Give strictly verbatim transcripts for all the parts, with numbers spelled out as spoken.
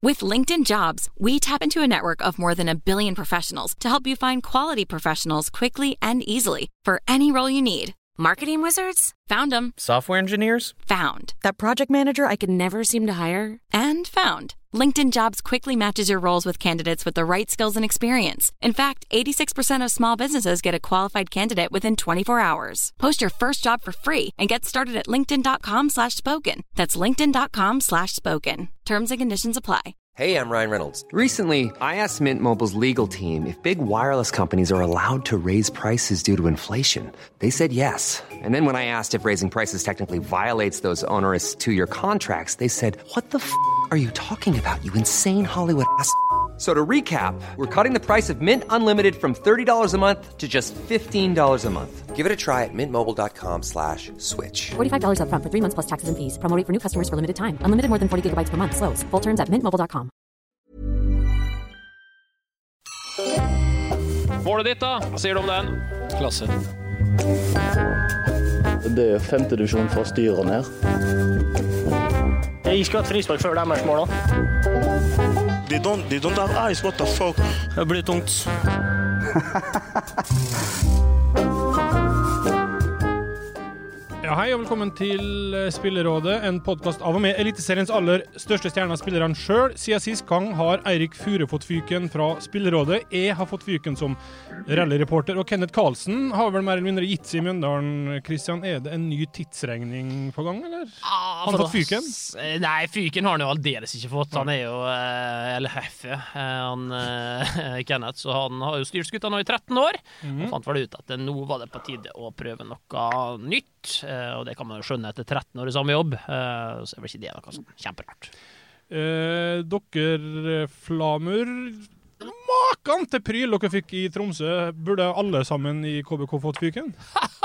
With LinkedIn Jobs, we tap into a network of more than a billion professionals to help you find quality professionals quickly and easily for any role you need. Marketing wizards? Found them. Software engineers? Found. That project manager I could never seem to hire? And found. LinkedIn Jobs quickly matches your roles with candidates with the right skills and experience. In fact, eighty-six percent of small businesses get a qualified candidate within twenty-four hours. Post your first job for free and get started at linkedin.com slash spoken. That's linkedin.com slash spoken. Terms and conditions apply. Hey, I'm Ryan Reynolds. Recently, I asked Mint Mobile's legal team if big wireless companies are allowed to raise prices due to inflation. They said yes. And then when I asked if raising prices technically violates those onerous two-year contracts, they said, what the f*** are you talking about, you insane Hollywood ass f- So to recap, we're cutting the price of Mint Unlimited from thirty dollars a month to just fifteen dollars a month. Give it a try at mintmobile.com slash switch. forty-five dollars up front for three months plus taxes and fees. Promo rate for new customers for limited time. Unlimited more than forty gigabytes per month. Slows full terms at mint mobile dot com. Målet ditt da, hva sier du om den? Klasse. Det er femte divisjon fra styret ned. Jeg skal ha et frispark før deres mål da. They don't, they don't have eyes, what the fuck? Det blir tungt. Ja, hei og velkommen til Spillerådet, en podcast av og med Eliteseriens aller største stjerner, spilleren selv. Siden sist gang har Eirik Fure fått fyken fra Spillerådet. Jeg har fått fyken som rallyreporter, og Kenneth Karlsen har vel mer eller mindre gitt seg i Mjøndalen. Kristian, er det en ny tidsregning på gang, eller? Ah, har han fått fyken? Nei, fyken har han jo aldeles ikke fått. Han er jo, eller heffe, han Kenneth, så han har jo styrt skutta nå i tretten år, mm-hmm. og fant vel ut at nå var det på tide å prøve noe nytt. Og det kan man jo skjønne etter tretten år i samme jobb, så er vel ikke det noe sånn kjemperart. Eh, dere Flamur, maken til pryl dere fikk i Tromsø, burde alle sammen i K B K fått fyken?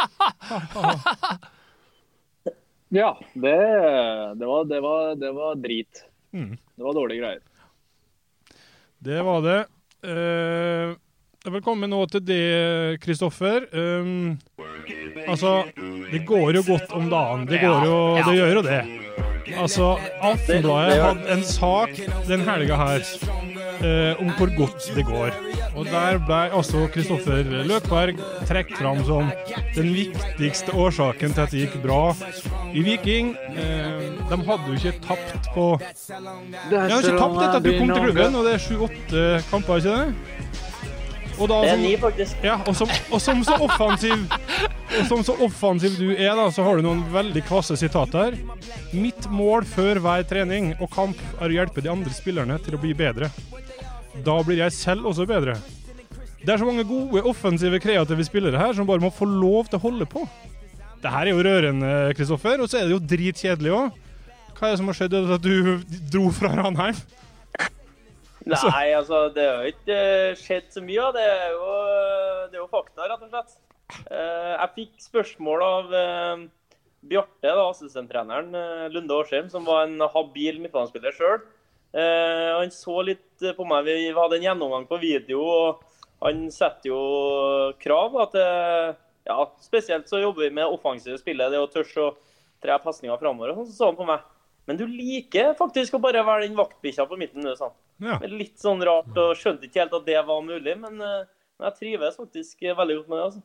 Ja, det, det, var, det, var, det var drit. Mm. Det var dårlige greier. Det var det. Eh, velkommen nå til det, Kristoffer. Um, altså, det går jo godt om dagen. Det, går jo, det gjør jo det. Altså, Aftenbladet hadde en sak den helga her eh, om hvor godt det går. Og der ble altså Kristoffer Løkberg trekt fram som den viktigste årsaken til at det gikk bra i Viking. Eh, de hadde jo ikke tapt på... De hadde ikke tapt etter at du kom til klubben, og det er sju-åtte kamper, ikke det? Og da, det er som, ni, faktisk. Ja, og som, og som så offensiv og som så offensiv du er da, så har du noen veldig kvasse sitater. Mitt mål før hver trening og kamp er å hjelpe de andre spillerne til å bli bedre. Da blir jeg selv også bedre. Det er så mange gode, offensive, kreative spillere her som bare må få lov til å holde på. Det her er jo rørende, Kristoffer, og så er det jo dritkjedelig også. Hva er det som har skjedd at du dro fra Ranheim? Nei, altså, det har jo ikke skjedd så mye, det er jo, det er jo fakta, rett og slett. Jeg fikk spørsmål av Bjarte, da, assistenttreneren Lunde Årsheim, som var en habil midtbanespiller selv. Han så litt på meg, vi hadde en gjennomgang på video, og han setter jo krav at, ja, spesielt så jobber vi med offensive spillet, det er jo tørs å tre pasninger fremover, og sånn, så sa han på meg, men du liker faktisk å bare være den vaktbikkja på midten, du, sa han. Ja. Litt sånn rart, og skjønte ikke helt at det var mulig, men, men jeg trives faktisk veldig godt med det, altså.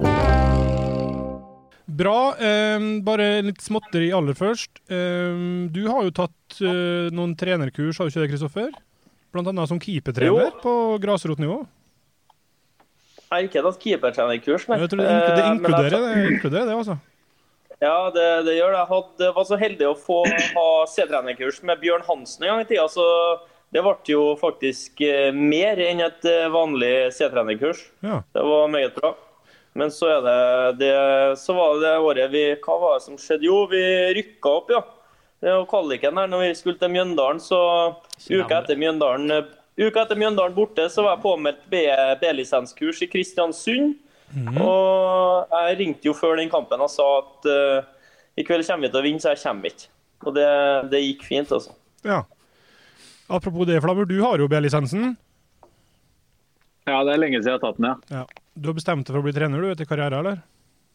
Bra, eh, bare litt småtteri aller først. Eh, du har jo tatt eh, noen trenerkurs, har du ikke det, Kristoffer? Blant annet som keepertrener på grasrotnivå. Jeg har ikke tatt keepertrenerkurs, nei. Jeg tror det, inkluderer, det, inkluderer, det, inkluderer det, altså. Ja, det, det gjør det. Jeg hadde, var så heldig å få ha C-trenerkurs med Bjørn Hansen en gang i tiden, så det ble jo faktisk mer enn et vanlig C-trenerkurs. Ja. Det var meget bra. Men så er det, det, så var det det året vi, hva var det som skjedde? Jo, vi rykket opp, ja. Det var kvaliken her, når vi skulle til Mjøndalen, så uka etter Mjøndalen, uka etter Mjøndalen borte, så var jeg påmeldt B-lisenskurs i Kristiansund. Mm. Og jeg ringte jo før den kampen og sa at uh, i kveld kommer vi til å vinne, så jeg kommer ikke. Og det, det gikk fint, altså. Ja. Apropos det, Flammer, du har jo B-lisensen. Ja, det er lenge siden jeg har tatt den, ja. Ja. Du har bestemt deg for å bli trener, du, etter karriere, eller?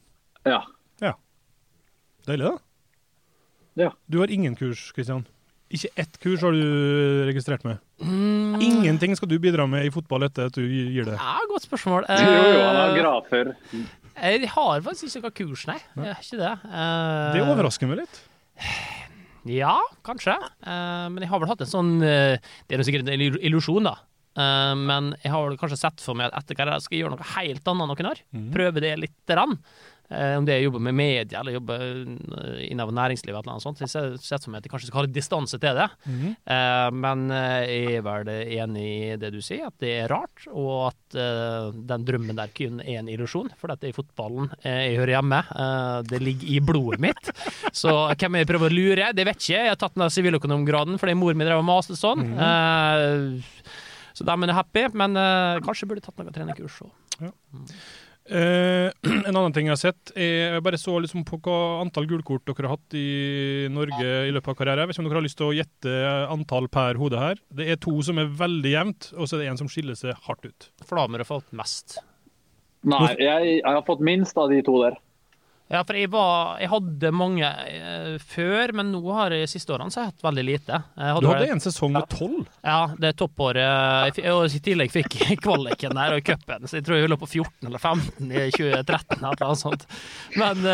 Ja. Ja. Deilig, da. Ja. Du har ingen kurs, Kristian? ikke ett kurs har du registrert med. Mm. Ingenting skal du bidra med i fotball etter at du gir det. Ja, godt spørsmål. Jo, jo, han har grafer. Jeg har faktisk ikke noe kurs, nei. Jeg har ikke det. Uh, det overrasker meg litt. Ja, kanskje. Uh, men jeg har vel hatt en sånn, uh, det er jo sikkert en illusjon da. Uh, men jeg har vel kanskje sett for meg at etter hva jeg skal gjøre noe helt annet enn noen har. Mm. Prøve det litt rann. Uh, om det er å jobbe med media eller jobbe innenfor næringslivet eller noe sånt. Jeg har sett for meg at jeg kanskje skal ha litt distanse til det. Mm. Uh, men uh, jeg er vel enig i det du sier, at det er rart, og at uh, den drømmen der kun er en illusjon, for dette er i fotballen uh, jeg hører hjemme. Uh, det ligger i blodet mitt. Så hvem jeg prøver å lure, det vet ikke. Jeg har tatt den av siviløkonomgraden, fordi mor min drev og maste sånn. Mm. Uh, så da er jeg happy, men uh, kanskje burde jeg tatt noen trenerkurs. Ja. Mm. Uh, en annen ting jeg har sett er, jeg bare så liksom på hva antall gulkort dere har hatt i Norge i løpet av karriere. Jeg vet ikke om dere har lyst til å gjette antall per hode her. Det er to som er veldig jevnt, og så er det en som skiller seg hardt ut. Flamer har fått mest. Nei, jeg, jeg har fått minst av de to der. Ja, for jeg, var, jeg hadde mange eh, før, men nå har jeg siste årene så har jeg hatt veldig lite. Hadde du hadde vært, en sesong med tolv? Ja, det er toppåret. Og i tillegg fikk jeg kvaliken der og cupen, så jeg tror jeg lå på fjorten eller femten i tjue tretten eller noe sånt. Men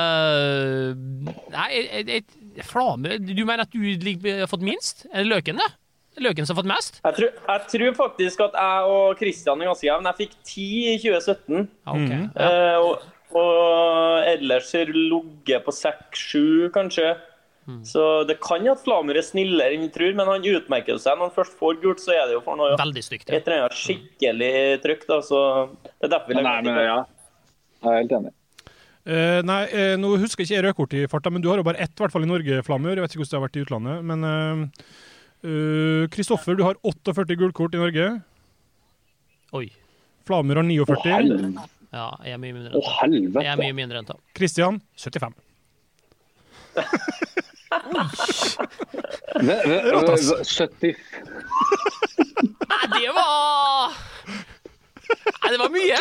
uh, nei, jeg, jeg, Flamer, du mener at du har fått minst? Er det Løken, det? Løken som har fått mest? Jeg tror, jeg tror faktisk at jeg og Kristian er ganske jevn. Jeg fikk ti i tjue sytten. Okay, mm. ja. uh, og Og ellers er logget på seks sju, kanskje. Mm. Så det kan jo at Flamer er snillere enn vi tror, men han utmerker seg. Når han først får gult, så er det jo for noe veldig stygt, ja. Et eller annet skikkelig trykk, da. Så det er derfor vi Nei, men ja. Jeg er helt enig. Uh, nei, uh, nå husker jeg ikke rødkort i farta, men du har jo bare ett, i hvert fall i Norge, Flamer. Jeg vet ikke hvordan det har vært i utlandet. Men Kristoffer, uh, uh, du har førtiåtte gullkort i Norge. Oi. Flamer har førtini. Oh, ja, jeg er mye mindre enn Å, helvete. Jeg er mye mindre enn det. Kristian, syttifem. sytti. Nei, det var Nei, det var mye.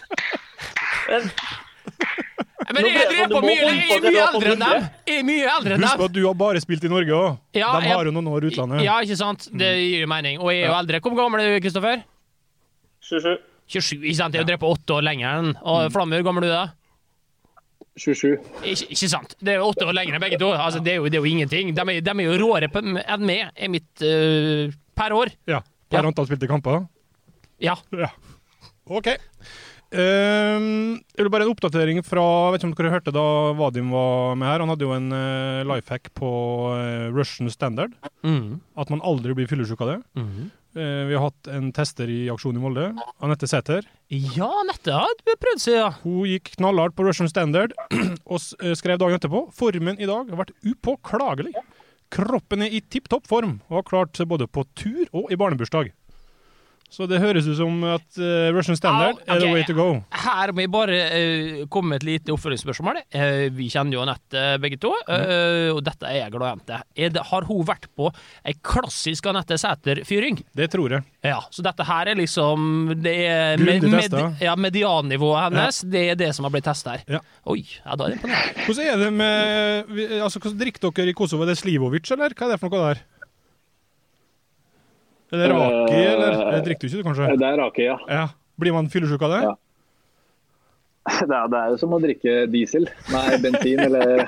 Men jeg drev på mye, jeg er mye eldre enn dem. Jeg er mye eldre enn dem. Husk på at du har bare spilt i Norge også. Ja, de har jo noen år i utlandet. Ja, ikke sant? Det gir jo mening. Og jeg er jo eldre. Hvor gammel er du, Kristoffer? tjuesju. tjuesju, ikke sant? Jeg er jo drevet på åtte år lenger enn. Og Flamme, hvor gammel er du da? tjuesju. Ikke, ikke sant? Det er jo åtte år lenger enn begge to. Altså, det er jo, det er jo ingenting. De er, de er jo råere enn meg, er mitt uh, per år. Ja, per ja. antall spilte kamper. Ja. Ja. Ok. Um, det er bare en oppdatering fra, jeg vet ikke om dere hørte da Vadim var med her. Han hadde jo en uh, lifehack på uh, Russian Standard. Mm. At man aldri blir fyllesyk av det. Mm. Uh, vi har hatt en tester i aksjon i Molde, Anette Sæter. Ja, Anette har prøvd seg, ja. Hun gikk knallhardt på Russian Standard og skrev dagen etterpå: formen i dag har vært upåklagelig. Kroppen er i tipptopp form og har klart seg både på tur og i barnebursdag. Så det høres ut som at uh, Russian Standard ah, okay. er the way to go. Her må jeg bare uh, komme med et lite oppfølgingsspørsmål. Uh, vi kjenner jo Anette uh, begge to, uh, mm. og dette er jeg glad jente. Er det, har hun vært på en klassisk Anette Sæter-fyring? Det tror jeg. Ja, så dette her er liksom det er med, med, ja, mediannivået hennes, ja. Det er det som har blitt testet her. Ja. Oi, ja, da er det imponerende. Hvordan er det med, altså, hvordan drikker dere i Kosovo? Er det Slivovic, eller hva er det for noe der? Er det raki, uh, eller? Det drikker du ikke, kanskje? Det er raki, ja. Ja. Blir man fyllesyk av det? Ja. Det er, det er jo som å drikke diesel. Nei, bensin, eller...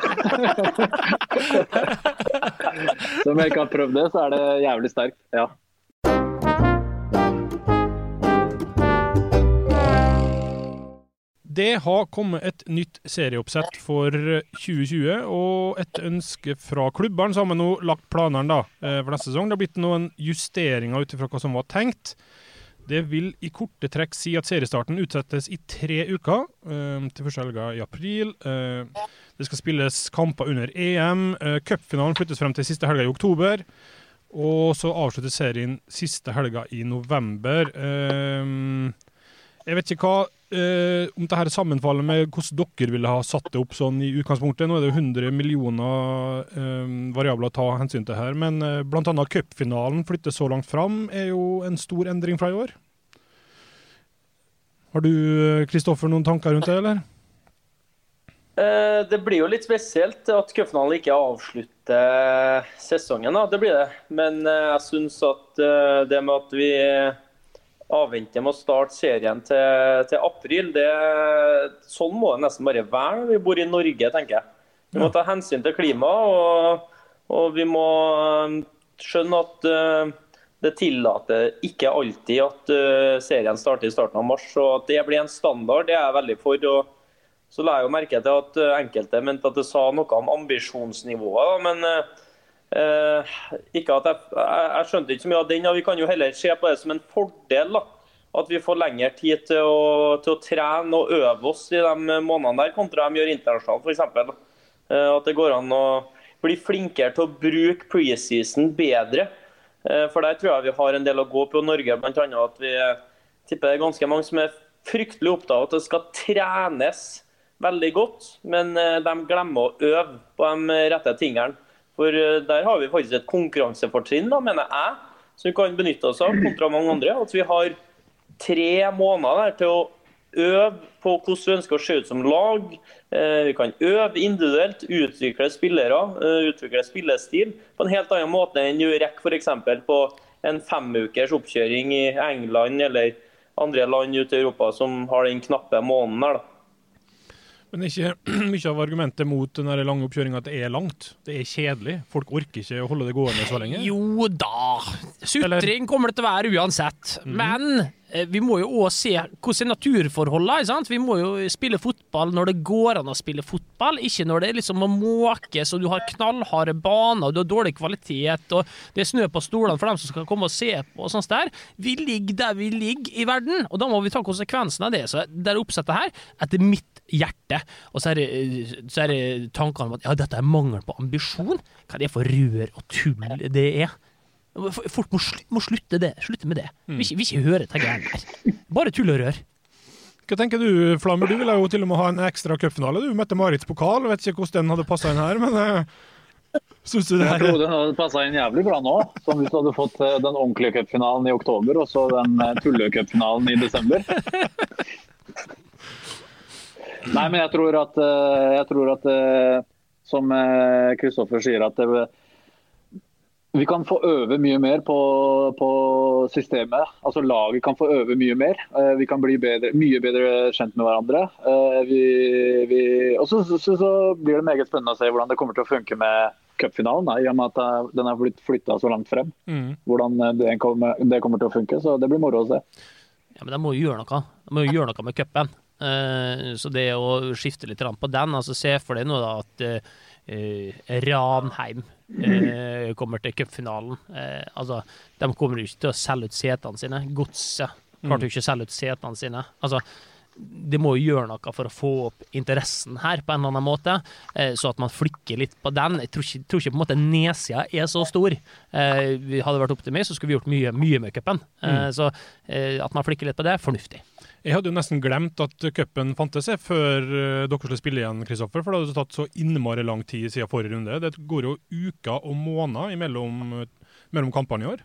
Så om jeg ikke har prøvd det, så er det jævlig sterkt, ja. Det har kommet et nytt serieoppsett for tjue tjue, og et ønske fra klubberen, så har vi nå lagt planene da, for neste sesong. Det har blitt noen justeringer utifra hva som var tenkt. Det vil i korte trekk si at seriestarten utsettes i tre uker, til første helga i april. Det skal spilles kamper under E M. Cupfinalen flyttes frem til siste helga i oktober, og så avsluttes serien siste helga i november. Jeg vet ikke hva Uh, om dette sammenfaller med hvordan dere ville ha satt det opp sånn i utgangspunktet. Nå er det jo hundre millioner uh, variabler å ta hensyn til her, men uh, blant annet cupfinalen flyttes så langt fram er jo en stor endring fra i år. Har du, Kristoffer, noen tanker rundt det, eller? Eh, det blir jo litt spesielt at cupfinalen ikke avslutter sesongen, da. Det blir det. Men eh, jeg synes at eh, det med at vi avventer med å starte serien til, til april, det, sånn må det nesten bare være når vi bor i Norge, tenker jeg. Vi må ta hensyn til klimaet, og, og vi må skjønne at eh, det tillater ikke alltid at eh, serien starter i starten av mars, og at det blir en standard, det er jeg veldig for. Og så la jeg jo merke til at enkelte mente at det sa noe om ambisjonsnivået, men eh, ikke at jeg, jeg, jeg skjønte ikke så mye av den, og vi kan jo heller se på det som en fordel, da. At vi får lengre tid til å, til å trene og øve oss i de månedene der, kontra de gjør internasjonalt, for eksempel. Eh, at det går an å bli flinkere til å bruke preseason bedre, eh, for der tror jeg vi har en del å gå på i Norge, blant annet at vi tipper det er ganske mange som er fryktelig opptatt av at det skal trenes veldig godt, men de glemmer å øve på de rette tingene. For der har vi faktisk et konkurransefortrinn, da, mener jeg, som vi kan benytte oss av kontra mange andre. At vi har tre måneder til å øve på hvordan vi ønsker å se ut som lag. Vi kan øve individuelt, utvikle spillere, utvikle spillestil på en helt annen måte enn du rekker for eksempel på en femukers oppkjøring i England eller andre land ute i Europa som har den knappe måneden her, da. Men ikke mye av argumentet mot den lange oppkjøringen at det er langt. Det er kjedelig. Folk orker ikke å holde det gående så lenge. Jo da. Sutring kommer det til å være uansett. Mm. Men eh, vi må jo også se hvordan er naturforholdet, sant? Vi må jo spille fotball når det går an å spille fotball, ikke når det er liksom å måke, så du har knallharde baner, og du har dårlig kvalitet, og det er snø på stolene for dem som skal komme og se på, og sånt der. Vi ligger der vi ligger i verden, og da må vi ta konsekvensen av det. Så det er oppsettet her, etter mitt hjerte. Og så er, det, så er det tankene om at ja, dette er mangel på ambisjon. Hva er det for rør og tull det er? Folk må, sl må slutte, det. slutte med det. Mm. Vi, vi ikke hører til greiene her. Bare tull og rør. Hva tenker du, Flammer? Du ville jo til og med ha en ekstra cupfinale. Du møtte Marits pokal. Jeg vet ikke hvordan den hadde passet inn her, men uh, synes du det her? Jeg tror den hadde passet inn jævlig bra nå. Som hvis du hadde fått uh, den ordentlige cupfinalen i oktober, og så den uh, tulle-cupfinalen i desember. Nei, men jeg tror at, jeg tror at som Kristoffer sier, at det, vi kan få øve mye mer på, på systemet. Altså laget kan få øve mye mer. Vi kan bli bedre, mye bedre kjent med hverandre. Vi, vi, og så, så, så blir det meget spennende å se hvordan det kommer til å funke med cupfinalen, i og med at den har blitt flyttet så langt frem. Mm. Hvordan det kommer, det kommer til å funke, så det blir moro å se. Ja, men de må jo gjøre noe. De må jo gjøre noe med cupen. Uh, så det å skifte litt på den, altså se for deg nå da at uh, Ranheim uh, kommer til cupfinalen. Uh, altså, de kommer jo ikke til å selge ut setene sine. Godset klarte jo ikke å selge ut setene sine. Altså, det må jo gjøre noe for å få opp interessen her på en eller annen måte, uh, så at man flikker litt på den. Jeg tror ikke, tror ikke på en måte nedsida er så stor. Uh, vi hadde vært optimist, så skulle vi gjort mye, mye med cupen. Uh, mm. Så uh, at man flikker litt på det, er fornuftig. Jeg hadde jo nesten glemt at cupen fantes seg før uh, dere skulle spille igjen, Kristoffer, for det hadde tatt så innmari lang tid siden forrige runde. Det går jo uker og måneder imellom, mellom kampene i år.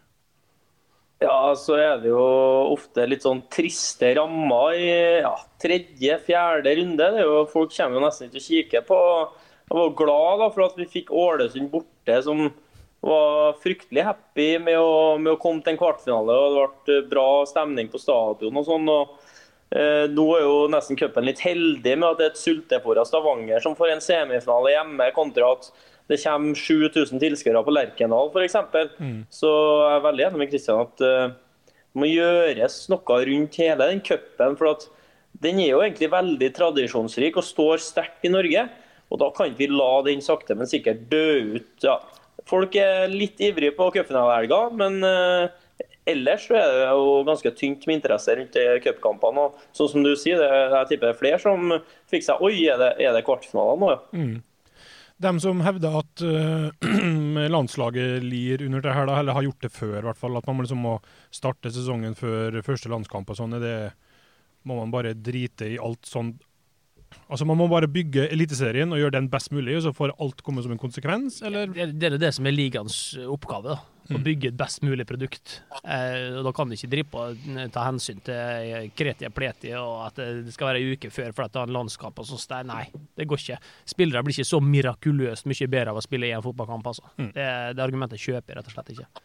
Ja, så er det jo ofte litt sånn triste rammer i ja, tredje, fjerde runde. Det er jo, folk kommer jo nesten ikke å kikke på. Jeg var glad da, for at vi fikk Ålesund borte, som var fryktelig happy med å, med å komme til en kvartfinale, og det ble bra stemning på stadion og sånn, og Eh, nå er jo nesten cupen litt heldig med at det er et sultefòra Stavanger som får en semifinale hjemme, kontra at det kommer sju tusen tilskuere på Lerkendal for eksempel. Mm. Så jeg er veldig enig med Kristian at uh, det må gjøres noe rundt hele den cupen, for at den er jo egentlig veldig tradisjonsrik og står sterkt i Norge, og da kan vi la den sakte men sikkert dø ut. Ja. Folk er litt ivrige på cupfinalehelga, men uh, ellers så er det jo ganske tynt med interesse rundt cupkampene, og sånn som du sier, det, jeg tipper det er flere som fikk seg, oi, er det, er det kvartfinalen nå? Ja. Mm. De som hevder at uh, landslaget lir under det her, da, eller har gjort det før i hvert fall, at man liksom må starte sesongen før første landskamp og sånn, det må man bare drite i alt sånn. Altså man må bare bygge eliteserien og gjøre den best mulig, og så får alt komme som en konsekvens, eller? Det, det er det som er ligans oppgave, da. og bygge et best mulig produkt. Eh, og da kan du ikke drive på å ta hensyn til kreti og pleti, og at det skal være en uke før for at det er en landskap og sånt der. Nei, det går ikke. Spillere blir ikke så mirakuløst mye bedre av å spille i en fotballkamp, altså. Mm. Det, det argumentet kjøper jeg rett og slett ikke.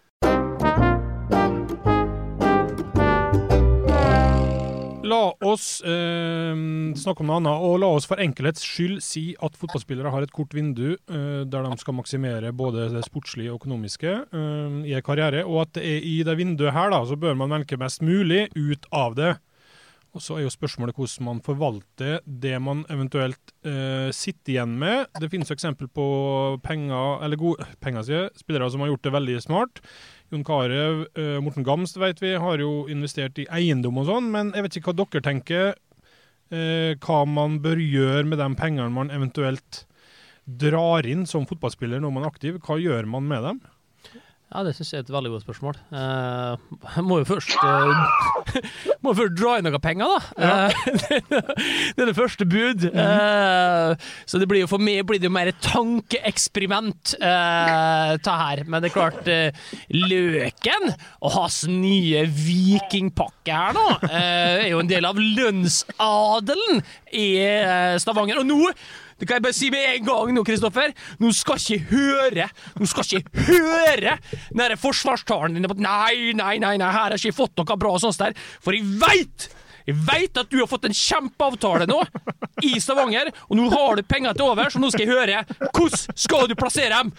La oss eh, snakke om noe annet, og la oss for enkelhets skyld si at fotballspillere har et kort vindu eh, der de skal maksimere både det sportslige og økonomiske eh, i en karriere, og at det er i det vinduet her da, så bør man velge mest mulig ut av det. Og så er jo spørsmålet hvordan man forvalter det man eventuelt eh, sitter igjen med. Det finnes jo eksempel på penger, eller gode penger, sier jeg, spillere som har gjort det veldig smart. Jon Carew, uh, Morten Gamst, vet vi, har jo investert i eiendom og sånn, men jeg vet ikke hva dere tenker, uh, hva man bør gjøre med de pengene man eventuelt drar inn som fotballspiller når man er aktiv. Hva gjør man med dem? Ja, det synes jeg er et veldig godt spørsmål. Uh, jeg må jo først, uh, må først dra inn noen penger, da. Ja. Uh, det er det første bud. Uh, så det blir jo for meg blir det jo mer et tankeeksperiment uh, ta her. Men det er klart, uh, Løken og hans nye vikingpakke her nå, uh, er jo en del av lønnsadelen i uh, Stavanger. Og nå det kan jeg bare si med en gang nå, Kristoffer. Nå skal ikke høre, nå skal ikke høre denne forsvarstalen din på at nei, nei, nei, nei, her har jeg ikke fått noe bra sånt der. For jeg vet, jeg vet at du har fått en kjempeavtale nå i Stavanger, og nå har du penger til over, så nå skal jeg høre, hvordan skal du plassere dem?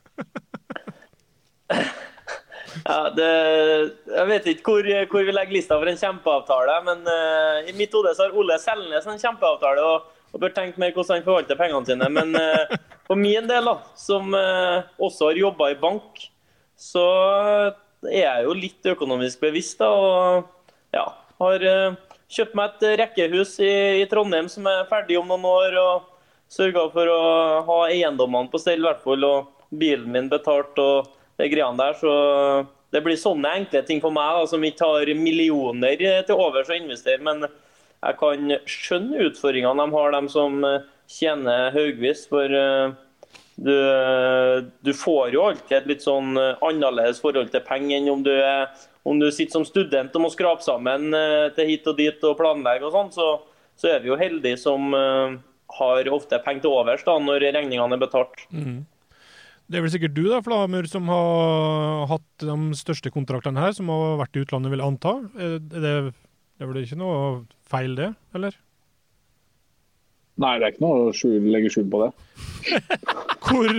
Ja, det, jeg vet ikke hvor, hvor vi legger lista for en kjempeavtale, men uh, i mitt hode så har Ole Selnes en kjempeavtale, og og bør tenke mer hvordan han forvalter pengene sine. Men uh, for min del, da, som uh, også har jobbet i bank, så er jeg jo litt økonomisk bevisst, da, og ja, har uh, kjøpt meg et rekkehus i, i Trondheim som er ferdig om noen år, og sørget for å ha eiendommene på stell, i hvert fall, og bilen min betalt, og det greiene der, så det blir sånne enkle ting for meg, da, som ikke har millioner til overs å investere, men jeg kan skjønne utfordringene de har, de som tjener høyvis, for du, du får jo alltid et litt sånn annerledes forhold til penger enn om du, er, om du sitter som student og må skrape sammen til hit og dit og planlegge og sånn, så, så er vi jo heldige som har ofte penger til overs da, når regningene er betalt. Mm. Det er vel sikkert du da, Flamur, som har hatt de største kontraktene her, som har vært i utlandet, vil anta. Er det, det er vel ikke noe feil det, eller? Nei, det er ikke noe å skjul, legge skjul på det. hvor,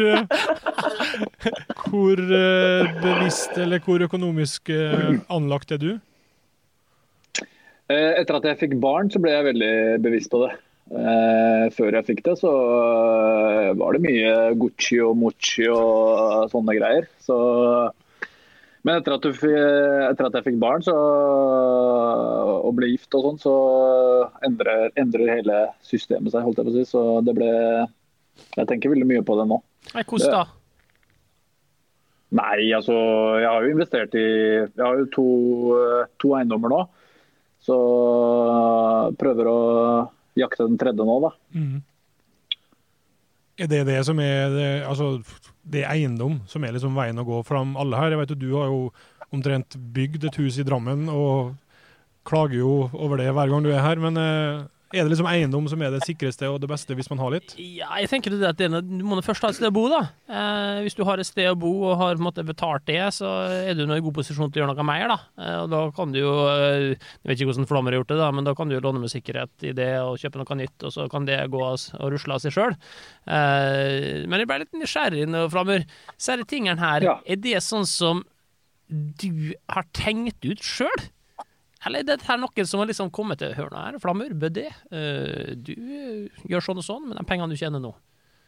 hvor bevisst eller hvor økonomisk anlagt er du? Etter at jeg fikk barn, så ble jeg veldig bevisst på det. Før jeg fikk det, så var det mye Gucci og Mochi og sånne greier. Så... Men etter at, du, etter at jeg fikk barn så, og ble gift og sånn, så endrer, endrer hele systemet seg, holdt jeg på å si. Så det ble, jeg tenker veldig mye på det nå. Nei, hvordan da? Nei, altså, jeg har jo investert i, jeg har jo to, to eiendommer nå. Så prøver å jakte den tredje nå da. Mm. Er det det som er, det, altså, det er eiendom som er liksom veien å gå fram alle her? Jeg vet jo, du har jo omtrent bygd et hus i Drammen og klager jo over det hver gang du er her, men eh, er det liksom eiendom som er det sikreste og det beste hvis man har litt? Ja, jeg tenker det at det, du må først ha et sted å bo da. Eh, hvis du har et sted å bo og har på en måte, betalt det, så er du nå i god posisjon til å gjøre noe mer da. Eh, og da kan du jo, jeg vet ikke hvordan Flammer har gjort det da, men da kan du jo låne med sikkerhet i det og kjøpe noe nytt, og så kan det gå og rusle av seg selv. Eh, men jeg ble litt nysgjerrig nå, Flammer. Så er det tingene her, ja. Er det sånn som du har tenkt ut selv? Eller er det her noen som har liksom kommet til hørene her, Flammer, bør det? Uh, du gjør sånn og sånn med de pengene du tjener nå?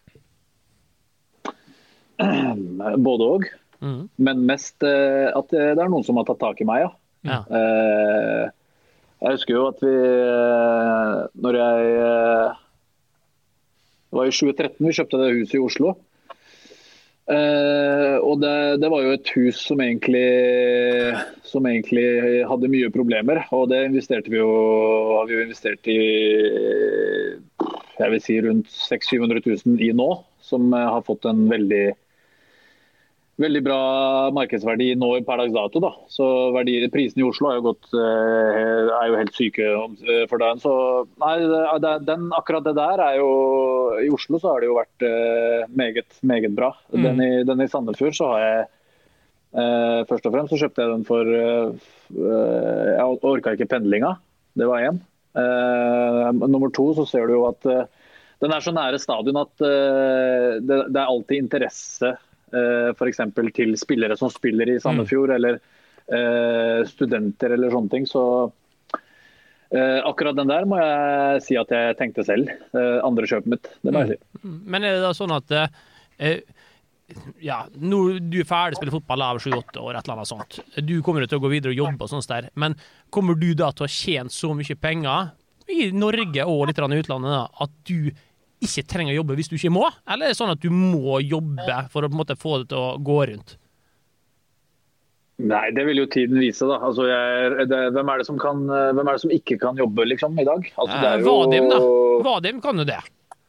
Både og. Mm. Men mest uh, at det er noen som har tatt tak i meg, ja. ja. Uh, jeg husker jo at vi, uh, når jeg, uh, det var i tjue tretten vi kjøpte det huset i Oslo. Uh, og det, det var jo et hus som egentlig, som egentlig hadde mye problemer, og det investerte vi jo, har vi jo investert i, jeg vil si rundt seks hundre til syv hundre tusen i nå, som har fått en veldig, veldig bra markedsverdi nå per dags dato. Da. Så verdi, prisen i Oslo er jo, gått, er jo helt syke for den. Så nei, det, den, akkurat det der er jo I Oslo så har det jo vært meget, meget bra. Mm. Den, i, den i Sandefjord så har jeg eh, først og fremst så kjøpte jeg den for eh, jeg orket ikke pendlinga. Det var en. Eh, nummer to så ser du jo at eh, den er så nære stadion at eh, det, det er alltid interesse eh, for eksempel til spillere som spiller i Sandefjord mm. eller eh, studenter eller sånne ting, så eh, akkurat den der må jeg si at jeg tenkte selv, eh, andre kjøpet mitt, det må jeg si. Men er det da sånn at eh, ja, nå du er ferdig å spille fotball av sju åtte år, et eller annet sånt. Du kommer til å gå videre og jobbe og sånt der, men kommer du da til å tjene så mye penger i Norge og litt i utlandet da, at du ikke trenger å jobbe hvis du ikke må? Eller er det sånn at du må jobbe for å på en måte få det til å gå rundt? Nei, det vil jo tiden vise da. Altså, jeg, det, hvem, er det som kan, hvem er det som ikke kan jobbe liksom i dag? Altså, det er jo... Vadim da. Vadim kan jo det.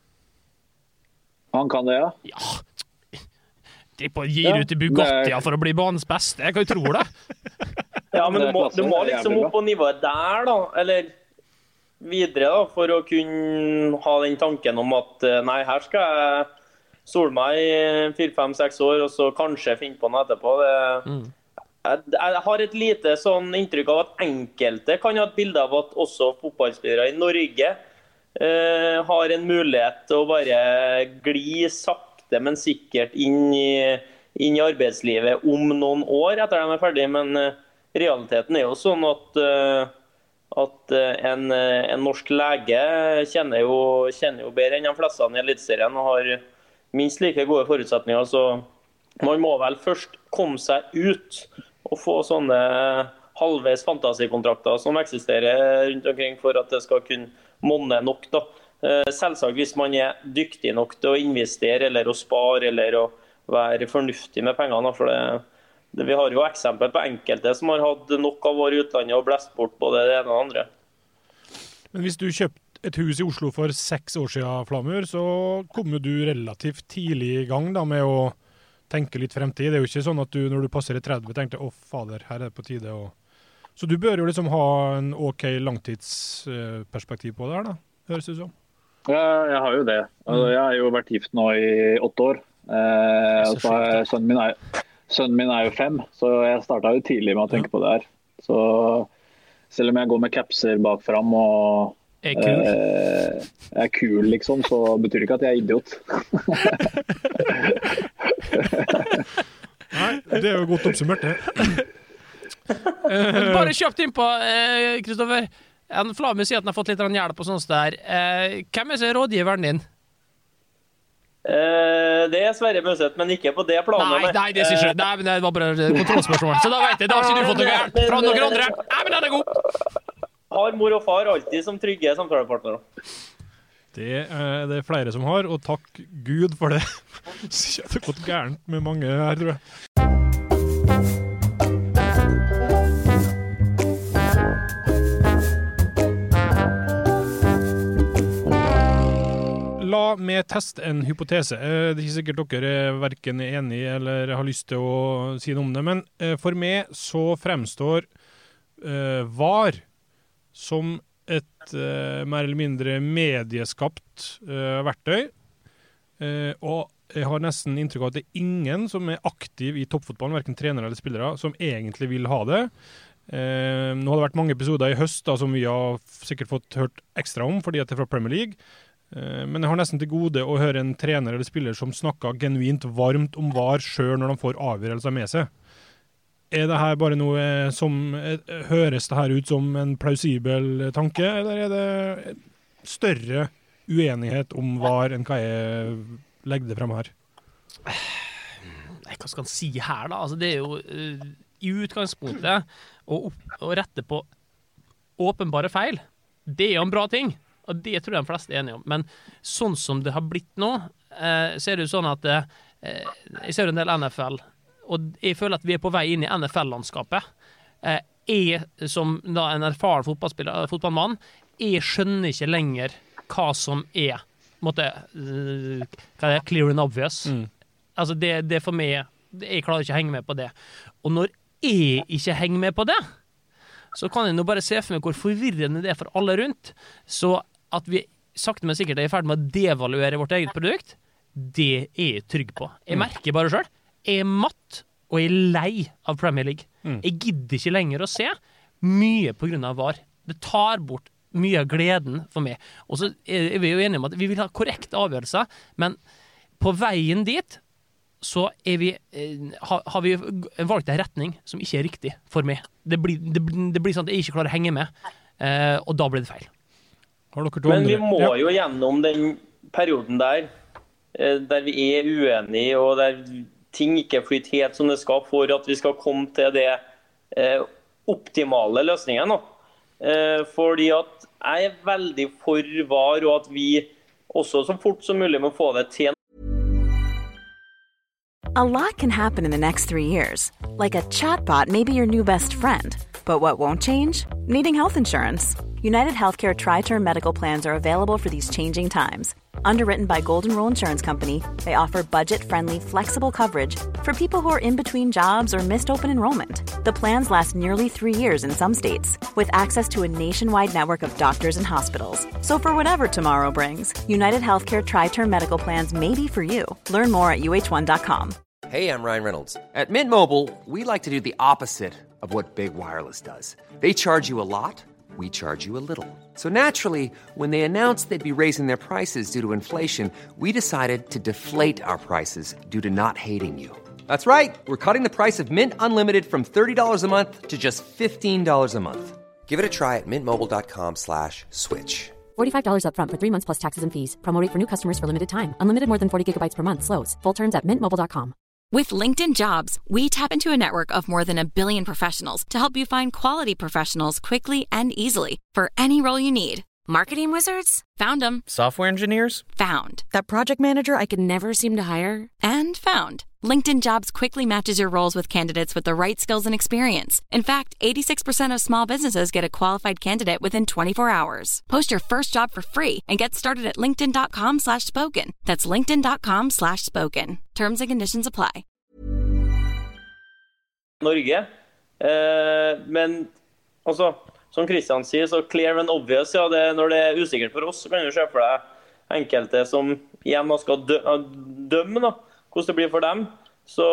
Han kan det, ja? Ja. På gir ja, ut i Bugattia for å bli banens beste, jeg kan jo tro det. Ja, men du må, du må liksom opp på nivået der da, eller videre da, for å kunne ha den tanken om at nei, her skal jeg sole meg i fire, fem, seks år, og så kanskje finne på noe etterpå. Det, mm. jeg, jeg har et lite sånn inntrykk av at enkelte kan ha et bilde av at også fotballspillere i Norge eh, har en mulighet til å bare gli sakte men sikkert inn i, inn i arbeidslivet om noen år etter de er ferdige, men uh, realiteten er jo sånn at, uh, at uh, en, uh, en norsk lege kjenner jo, kjenner jo bedre enn de fleste i eliteserien og har minst like gode forutsetninger, så man må vel først komme seg ut og få sånne halvveis fantasikontrakter som eksisterer rundt omkring for at det skal kunne monne nok da. Selvsagt hvis man er dyktig nok til å investere eller å spare eller å være fornuftig med pengene, for det, det, vi har jo eksempel på enkelte som har hatt nok av år i utlandet og blæst bort både det ene og det andre. Men hvis du kjøpte et hus i Oslo for seks år siden, Flamur, så kom du relativt tidlig i gang da, med å tenke litt fremtid. Det er jo ikke sånn at du når du passer i tretti tenkte, å fader, her er det på tide. Og... Så du bør jo liksom ha en ok langtidsperspektiv på det her da, høres det ut som. Ja, jeg har jo det. Altså, jeg har jo vært gift nå i åtte år. Eh, altså, sønnen, min er, sønnen min er jo fem, så jeg startet jo tidlig med å tenke ja. På det her. Så selv om jeg går med capser bak frem og er kul. Eh, er kul liksom, så betyr det ikke at jeg er idiot. Nei, det er jo godt oppsummert det. Bare kjøpt inn på, Kristoffer. Eh, En Flamur sier at han har fått litt hjelp og sånt der. Eh, hvem er så rådgiveren din? Eh, det er Sverre Møseth, men ikke på det planet. Nei, nei, det sier ikke. Nei, men det var bare kontrollspørsmål. Så da vet jeg, da har ikke du fått noe hjelp fra noen andre. Nei, men den er god. Har mor og far alltid som trygge samtalepartnere? Det er det flere som har, og takk Gud for det. Så det har gått gærent med mange her, tror jeg. La meg teste en hypotese. Det er ikke sikkert dere er hverken enige eller har lyst til å si noe om det, men for meg så fremstår uh, V A R som et uh, mer eller mindre medieskapt uh, verktøy, uh, og jeg har nesten inntrykk av at det er ingen som er aktiv i toppfotballen, hverken trenere eller spillere, som egentlig vil ha det. Uh, nå har det vært mange episoder i høst da, som vi har sikkert fått hørt ekstra om, fordi at det er fra Premier League. Men jeg har nesten til gode å høre en trener eller spiller som snakker genuint varmt om V A R selv når de får avgjørelser med seg. Er det her bare noe som høres det her ut som en plausibel tanke, eller er det større uenighet om V A R enn hva jeg legger det frem her? Hva skal man si her da? Altså, det er jo uh, i utgangspunktet å, å rette på åpenbare feil. Det er jo en bra ting. Og det tror jeg de fleste er enige om. Men sånn som det har blitt nå, eh, så er det jo sånn at eh, jeg ser en del N F L, og jeg føler at vi er på vei inn i N F L-landskapet. Eh, jeg, som da en erfaren fotballspiller, fotballmann, jeg skjønner ikke lenger hva som er, måtte, uh, hva er clear and obvious. Mm. Altså det, det for meg jeg klarer ikke å henge med på det. Og når jeg ikke henger med på det, så kan jeg nå bare se for meg hvor forvirrende det er for alle rundt. Så at vi sakte men sikkert er i ferd med å devaluere vårt eget produkt, det er jeg trygg på. Jeg merker bare selv, jeg er matt, og jeg er lei av Premier League. Mm. Jeg gidder ikke lenger å se mye på grunn av V A R. Det tar bort mye av gleden for meg. Og så er vi jo enige om at vi vil ha korrekte avgjørelser, men på veien dit så er vi, har, har vi valgt en retning som ikke er riktig for meg. Det blir, det, det blir sånn at jeg ikke klarer å henge med, eh, og da blir det feil. Har dere to Men vi må ja. jo gjennom den perioden der, der vi er uenige, og der ting ikke flyter helt som det skal, for at vi skal komme til det eh, optimale løsningen. Eh, fordi at jeg er veldig for V A R, og at vi også så fort som mulig må få det til. A lot can happen in the next three years. Like a chatbot may be your new best friend. But what won't change? Needing health insurance. United Healthcare Tri-Term Medical Plans are available for these changing times. Underwritten by Golden Rule Insurance Company, they offer budget-friendly, flexible coverage for people who are in between jobs or missed open enrollment. The plans last nearly three years in some states, with access to a nationwide network of doctors and hospitals. So for whatever tomorrow brings, United Healthcare Tri-Term Medical Plans may be for you. Learn more at U H one dot com. Hey, I'm Ryan Reynolds. At Mint Mobile, we like to do the opposite of what Big Wireless does. They charge you a lot. We charge you a little. So naturally, when they announced they'd be raising their prices due to inflation, we decided to deflate our prices due to not hating you. That's right. We're cutting the price of Mint Unlimited from thirty dollars a month to just fifteen dollars a month. Give it a try at mintmobile.com slash switch. forty-five dollars up front for three months plus taxes and fees. Promo rate for new customers for limited time. Unlimited more than forty gigabytes per month. Slows full terms at mint mobile dot com. With LinkedIn Jobs, we tap into a network of more than a billion professionals to help you find quality professionals quickly and easily for any role you need. Marketing wizards? Found them. Software engineers? Found. That project manager I could never seem to hire? And found. LinkedIn Jobs quickly matches your roles with candidates with the right skills and experience. In fact, eighty-six percent of small businesses get a qualified candidate within twenty-four hours. Post your first job for free and get started at linkedin.com slash spoken. That's linkedin.com slash spoken. Terms and conditions apply. Norge. Eh, men, altså, som Christian sier, så clear and obvious, ja, det, når det er usikkert for oss, så kan du se for deg enkelte som igjen skal dø, dømme, da. Hvordan det blir for dem. Så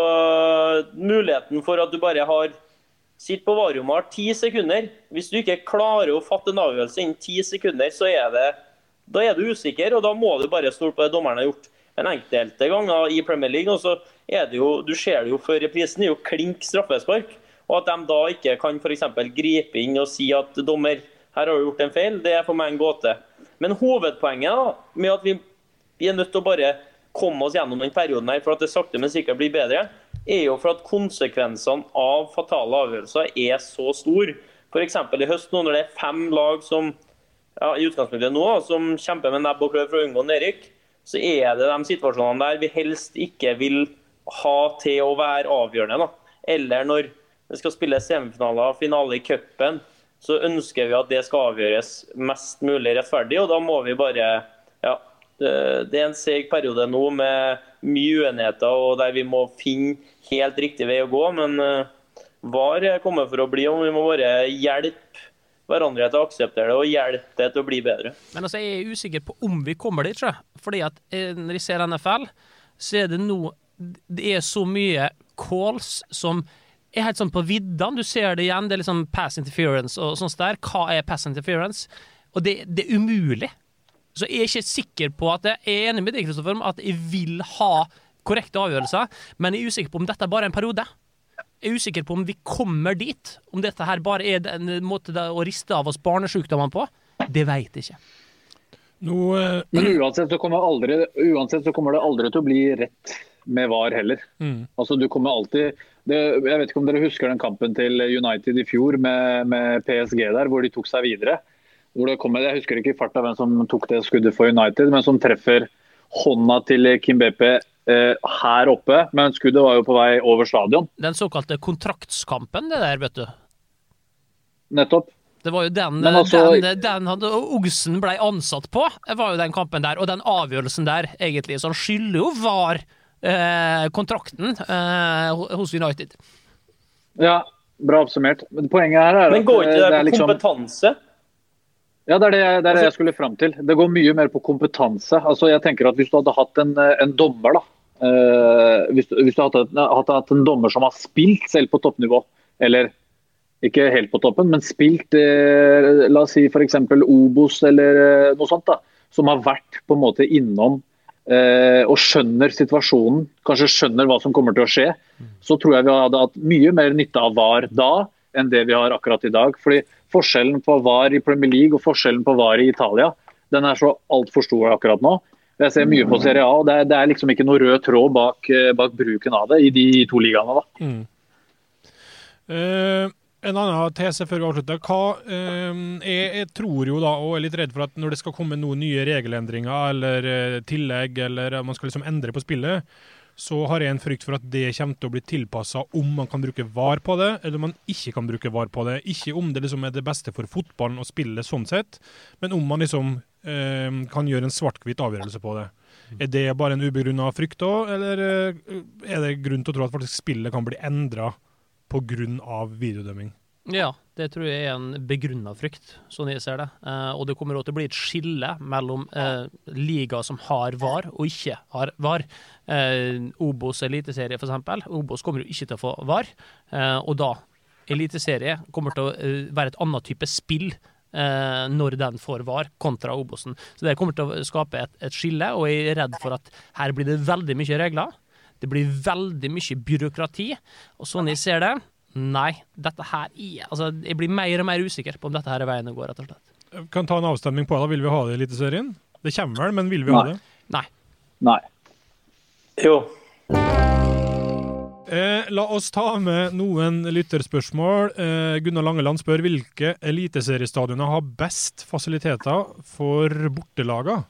muligheten for at du bare har sitt på varum har ti sekunder. Hvis du ikke klarer å fatte en avgjørelse innen ti sekunder, så er det, da er du usikker, og da må du bare stole på det dommeren har gjort. En enkelte ganger i Premier League, og så er det jo, du ser det jo for reprisen, det er jo klink straffespark, og at de da ikke kan for eksempel gripe inn og si at dommer, her har du gjort en feil, det er for meg en gåte. Men hovedpoenget da, med at vi, vi er nødt til å bare komme oss gjennom den perioden her, for at det sakte men sikkert blir bedre, er jo for at konsekvensene av fatale avgjørelser er så stor. For eksempel i høst nå, når det er fem lag som, ja, i utgangspunktet nå, som kjemper med nebb og klør for å unngå nedrykk, så er det de situasjonene der vi helst ikke vil ha til å være avgjørende, da. Eller når det skal spilles semifinaler, finale i cupen, så ønsker vi at det skal avgjøres mest mulig rettferdig, og da må vi bare, ja, det er en seg periode nå med mye uenigheter, og der vi må finne helt riktig vei å gå, men V A R kommer for å bli, og vi må bare hjelpe hverandre til å akseptere det, og hjelpe det til å bli bedre. Men altså, jeg er usikker på om vi kommer dit, tror jeg. Fordi at når jeg ser N F L, så er det nå, det er så mye calls som er helt sånn på vidden. Du ser det igjen, det er liksom pass interference og sånt der. Hva er pass interference? Og det, det er umulig. Så jeg er ikke sikker på at jeg er enig med deg, Kristoffer, om at jeg vil ha korrekte avgjørelser, men jeg er usikker på om dette bare er en periode. Jeg er usikker på om vi kommer dit, om dette her bare er en måte å riste av oss barnesjukdommer på. Det vet jeg ikke. Nå, uh... Men uansett så, kommer aldri, uansett så kommer det aldri til å bli rett med V A R heller. Mm. Altså du kommer alltid, det, jeg vet ikke om dere husker den kampen til United i fjor med, med P S G der, hvor de tok seg videre. Hvor det kommer, jeg husker ikke i farta hvem som tok det skuddet for United, men som treffer hånda til Kimpembe eh, her oppe, men skuddet var jo på vei over stadion. Den såkalte kontraktskampen, det der, vet du. Nettopp. Det var jo den, altså, den, den hadde Ogsen ble ansatt på, det var jo den kampen der, og den avgjørelsen der, egentlig, så han skylder jo V A R eh, kontrakten eh, hos United. Ja, bra oppsummert. Men poenget her er Men går ikke det, det det er liksom kompetanse? Ja, det er det, det, er det jeg skulle frem til. Det går mye mer på kompetanse. Altså, jeg tenker at hvis du hadde hatt en, en dommer, da, eh, hvis, hvis du hadde hatt, hatt en dommer som har spilt selv på toppnivå, eller ikke helt på toppen, men spilt, eh, la oss si for eksempel Obos eller eh, noe sånt, da, som har vært på en måte innom eh, og skjønner situasjonen, kanskje skjønner hva som kommer til å skje, så tror jeg vi hadde hatt mye mer nytte av V A R da enn det vi har akkurat i dag. Fordi forskjellen på V A R i Premier League og forskjellen på V A R i Italia, den er så alt for stor akkurat nå. Jeg ser mye på Serie A, og det er, det er liksom ikke noe rød tråd bak, bak bruken av det i de to ligaene da. Mm. Uh, en annen tese før vi avslutter. Hva, uh, jeg, jeg tror jo da, og er litt redd for at når det skal komme noen nye regelendringer eller uh, tillegg, eller man skal liksom endre på spillet, så har jeg en frykt for at det kommer til å bli tilpasset om man kan bruke V A R på det, eller om man ikke kan bruke V A R på det. Ikke om det liksom er det beste for fotballen å spille sånn sett, men om man liksom uh, kan gjøre en svart-hvitt avgjørelse på det. Er det bare en ubegrunnet frykt da, eller uh, er det grunn til å tro at faktisk spillet kan bli endret på grunn av videodømming? Ja, det tror jeg er en begrunnet frykt, sånn jeg ser det. Eh, og det kommer også til å bli et skille mellom eh, liga som har V A R og ikke har V A R. Eh, Obos eliteserie for eksempel. Obos kommer jo ikke til å få V A R, eh, og da eliteserie kommer til å eh, være et annet type spill eh, når den får V A R kontra Obosen. Så det kommer til å skape et, et skille, og jeg er redd for at her blir det veldig mye regler. Det blir veldig mye byråkrati, og sånn jeg ser det, nei, dette her er, altså, jeg blir mer og mer usikker på om dette her er veien å gå, rett og slett. Kan ta en avstemning på det, vil vi ha det i eliteserien? Det kommer vel, men vil vi nei. ha det? Nei. Nei. Jo. Eh, la oss ta med noen lytterspørsmål. Eh, Gunnar Langeland spør hvilke eliteseriestadioner har best fasiliteter for bortelaga?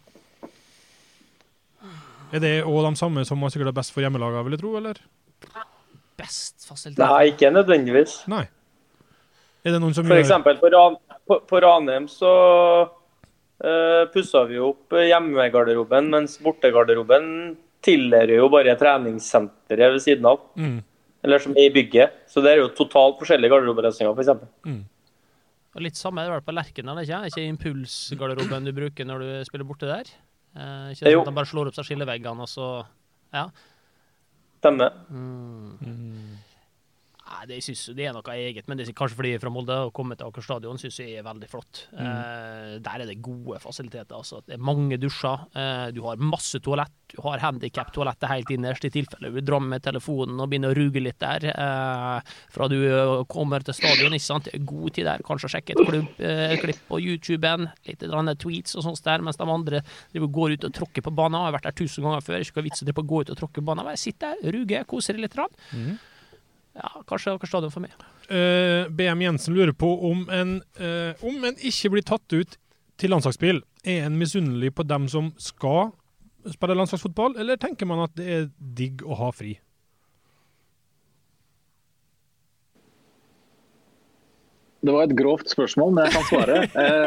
Er det også de samme som har sikkert best for hjemmelaga, vil jeg tro, eller? Best fasiliteter? Nei, ikke nødvendigvis. Nei. Er det noen som for gjør... eksempel på, Ran på, på Ranheim så uh, pusset vi opp hjemmegarderoben, mens bortegarderoben tilhører jo bare treningssenteret ved siden av. Mm. Eller som er i bygget. Så det er jo totalt forskjellige garderoberøsninger, for eksempel. Mm. Og litt samme er det vel på Lerken, eller ikke? Er ikke impulsgarderoben du bruker når du spiller borte der? Eh, ikke sånn at de bare slår opp seg skilleveggene, og så... Ja. Stemmer. Mm. Mm. Nei, det, jeg synes, det er noe eget, men det er kanskje fordi jeg er fra Molde og kommer til Aker Stadion, synes jeg er veldig flott. Mm. Eh, der er det gode fasiliteter, altså. Det er mange dusjer, eh, du har masse toalett, du har handicap-toalettet helt innerst i tilfelle. Du drar med telefonen og begynner å ruge litt der, eh, fra du kommer til stadion, ikke sant? Det er god tid der, kanskje sjekke et, klubb, eh, et klipp på YouTuben, litt tweets og sånt der, mens de andre går ut og tråkker på banen. Jeg har vært der tusen ganger før, ikke hva vits å gå ut og tråkke på banen. Bare sitt der, ruge, koser litt rann. Mm. Ja, kanskje Aker Stadion for meg. Uh, B M Jensen lurer på om en, uh, om en ikke blir tatt ut til landslagsspill, er en misunnelig på dem som skal spille landslagsfotball, eller tenker man at det er digg å ha fri? Det var et grovt spørsmål, men jeg kan svare.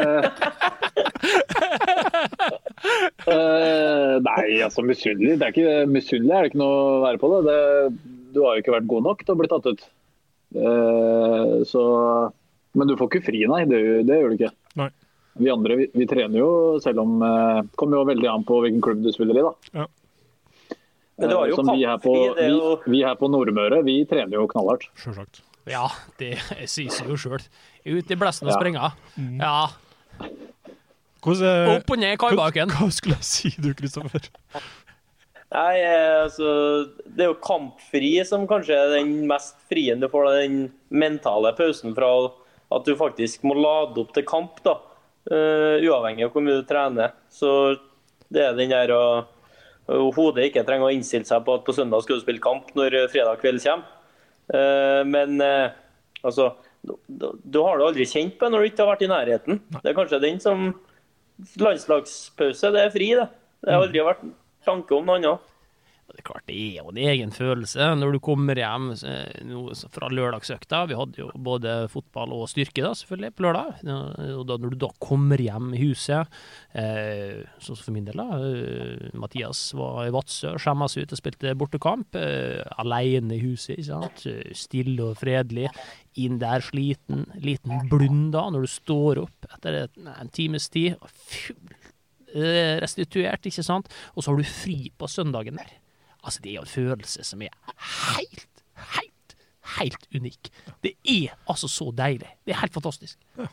uh, uh, nei, altså misunnelig. Det er ikke misunnelig, er det ikke noe å være på det. det Du har jo ikke vært god nok til å bli tatt ut. Uh, så, men du får ikke fri, nei. Det, det gjør du ikke. Nei. Vi andre, vi, vi trener jo, selv om det uh, kommer jo veldig an på hvilken klubb du spiller i, da. Ja. Men det var jo uh, vi, her på, det jo... vi, vi her på Nordmøre, vi trener jo knallhardt. Selvsagt. Ja, det sies jo selv. Ut i blessen og ja. springa. Mm. Ja. Hvordan, Opp og ned i kaibaken. Hva, hva skulle jeg si du, Kristoffer? Nei, altså, det er jo kampfri som kanskje er den mest frien du får, den mentale pausen fra at du faktisk må lade opp til kamp, da. Uh, uavhengig av hvor mye du trener. Så det er den der å uh, hodet ikke trenger å innstille seg på at på søndag skal du spille kamp når fredag kveld kommer. Uh, men uh, altså, du, du har det aldri kjent på når du ikke har vært i nærheten. Det er kanskje den som landslagspause, det er fri, det. Det har aldri vært tanke om noe annet. Det er klart, det er jo en egen følelse når du kommer hjem fra lørdagsøkta. Vi hadde jo både fotball og styrke da, selvfølgelig, på lørdag. Og da, når du da kommer hjem i huset, eh, sånn for min del da, eh, Mathias var i Vadsø, skjemmes ut og spilte bortekamp, eh, alene i huset, ikke sant? Stille og fredelig, inn der sliten, liten blund da, når du står opp etter en times tid, full restituert, ikke sant? Og så har du fri på søndagen der. Altså, det er jo en følelse som er helt, helt, helt unik. Det er altså så deilig. Det er helt fantastisk. Ja.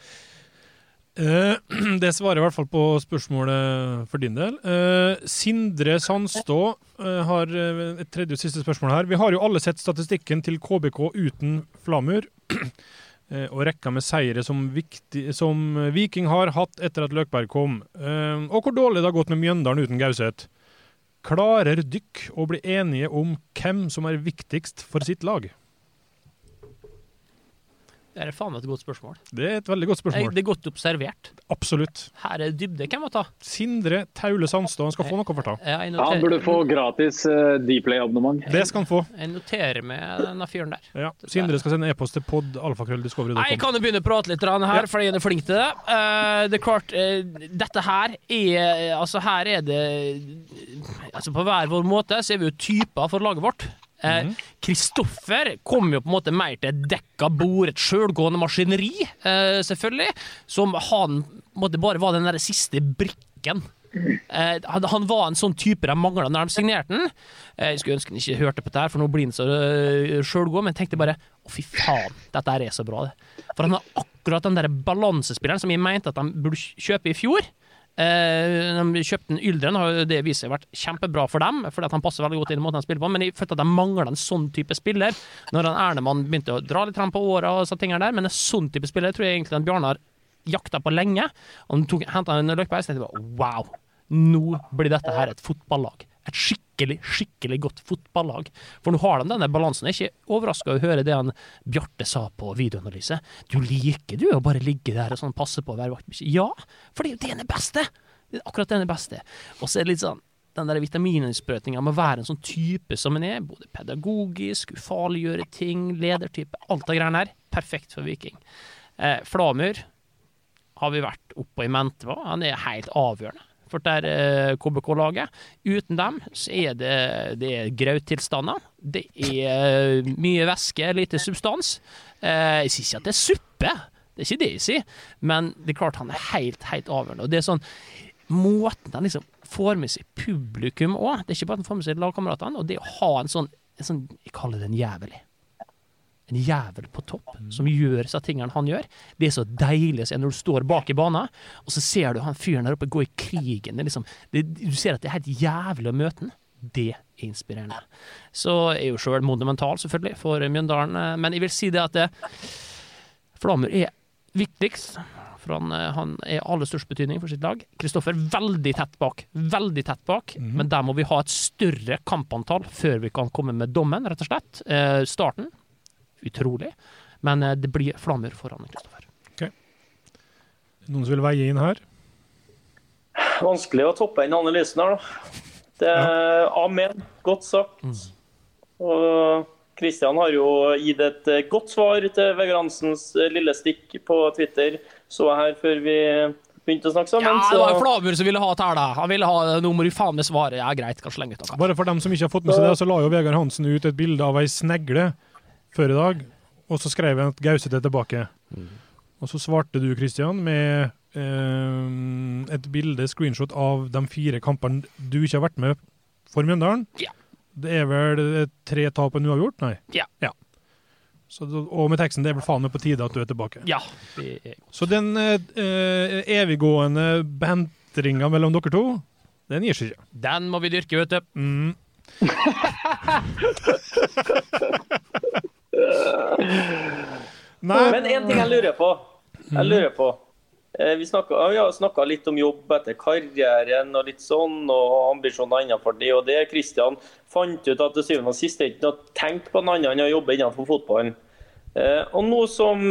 Eh, det svarer i hvert fall på spørsmålet for din del. Eh, Sindre Sandstå eh, har et tredje og siste spørsmål her. Vi har jo alle sett statistikken til K B K uten Flamur, eh, og rekka med seire som, viktig, som Viking har hatt etter at Løkberg kom. Eh, og hvor dårlig det har gått med Mjøndalen uten Gauseth. Klarer dykk å bli enige om hvem som er viktigst for sitt lag? Det er faen et godt spørsmål. Det er et veldig godt spørsmål. Det er godt observert. Absolutt. Her er dybde. Hvem må ta? Sindre Taule Sandstad, han skal få noe for ta. Ja, han burde få gratis uh, Dplay-abonnement. Det skal han få. Jeg noterer med denne fyren der. Ja. Sindre skal sende e-post til pod alfakrøll discovery punktum com. Jeg kan jo begynne å prate litt her, ja. Fordi jeg er flink til det. Uh, det er klart, uh, dette her er, altså her er det, altså på hver vår måte så er vi jo typer for laget vårt. Kristoffer mm. kom jo på en måte mer til et dekka bord, et selvgående maskineri, eh, selvfølgelig, som han måtte bare var den der siste brikken. Eh, han, han var en sånn type de manglet når de signerte den. Eh, jeg skulle ønske han ikke hørte på det her, for nå blir han så uh, selvgående, men tenkte bare, å fy faen, dette er så bra det. For han har akkurat den der balansespilleren som jeg mente at de burde kjøpe i fjor. Uh, de kjøpte en Yldren, har det vist seg vært kjempebra for dem, fordi at han passer veldig godt inn i måten han spiller på, men jeg følte at de mangler en sånn type spiller når han Ernemann begynte å dra litt frem på året og så tingene der, men en sånn type spiller tror jeg egentlig at Bjarnar jakta på lenge, og han tok, hentet en Løkberg, så tenkte jeg bare, wow, nå blir dette her et fotballag, et skikkelig, skikkelig godt fotballag, for nå har de denne balansen. Jeg er ikke overrasket å høre det han Bjarte sa på videoanalyse. Du liker du å bare ligge der og sånn passe på å være vakt. Ja, for det er jo det den er beste. Det er akkurat den er beste. Og så er det litt sånn, den der vitamininnsprøtningen må være en sånn type som en er, både pedagogisk, ufarliggjøre ting, ledertype, alt det greiene her. Perfekt for Viking. Eh, Flamur har vi vært oppe i Mentva. Han er helt avgjørende for det er K B K-laget. Uten dem så er det, det er grautilstander. Det er mye væske, lite substans. Eh, jeg sier ikke at det er suppe. Det er ikke det jeg sier. Men det er klart han er helt, helt avgjørende. Og det er sånn, måten han liksom får med seg publikum også. Det er ikke bare at han får med seg lagkameratene. Og det å ha en sånn, en sånn jeg kaller det en jævel. En jævel på topp, som gjør så tingene han gjør. Det er så deilig å se når du står bak i banen, og så ser du han fyren der oppe gå i krigen. Det er liksom, det, du ser at det er helt jævlig å møte den. Det er inspirerende. Så er jo selv monumental, selvfølgelig, for Mjøndalen. Men jeg vil si det at det, Flamur er viktigst, for han, han er aller størst betydning for sitt lag. Kristoffer veldig tett bak, veldig tett bak, mm-hmm. men der må vi ha et større kampantall før vi kan komme med dommen, rett og slett. Eh, starten, utrolig, men det blir Flamur foran Kristoffer. Okay. Noen som vil veie inn her? Vanskelig å toppe inn analysen her da. Det er ja. Amen, godt sagt. Mm. Og Kristian har jo gitt et godt svar til Vegard Hansens lille stikk på Twitter, så jeg her før vi begynte å snakke sammen. Ja, det var Flamur som ville ha et her da. Han ville ha noe må du faen med svaret. Ja, greit, kan slenge ut noe. Bare for dem som ikke har fått med seg det, så la jo Vegard Hansen ut et bilde av ei snegle før i dag, og så skrev han at Gauseth er tilbake. Mm. Og så svarte du, Kristian, med eh, et bilde, screenshot av de fire kampene du ikke har vært med for Mjøndalen. Ja. Det er vel tre tap en uavgjort? Nei. Ja. Ja. Så, og med teksten, det er vel faen meg på tide at du er tilbake. Ja. Det er... Så den eh, eviggående bantringa mellom dere to, den gir seg ikke. Den må vi dyrke, vet du. Mm. Nei. Men en ting jeg lurer på Jeg lurer på Vi snakket, ja, snakket litt om jobb etter karrieren og litt sånn, og ambisjoner innenfor det og det. Kristian fant ut at til syvende og sist er ikke noe tenkt på noe annet enn å jobbe innenfor fotballen. Og nå som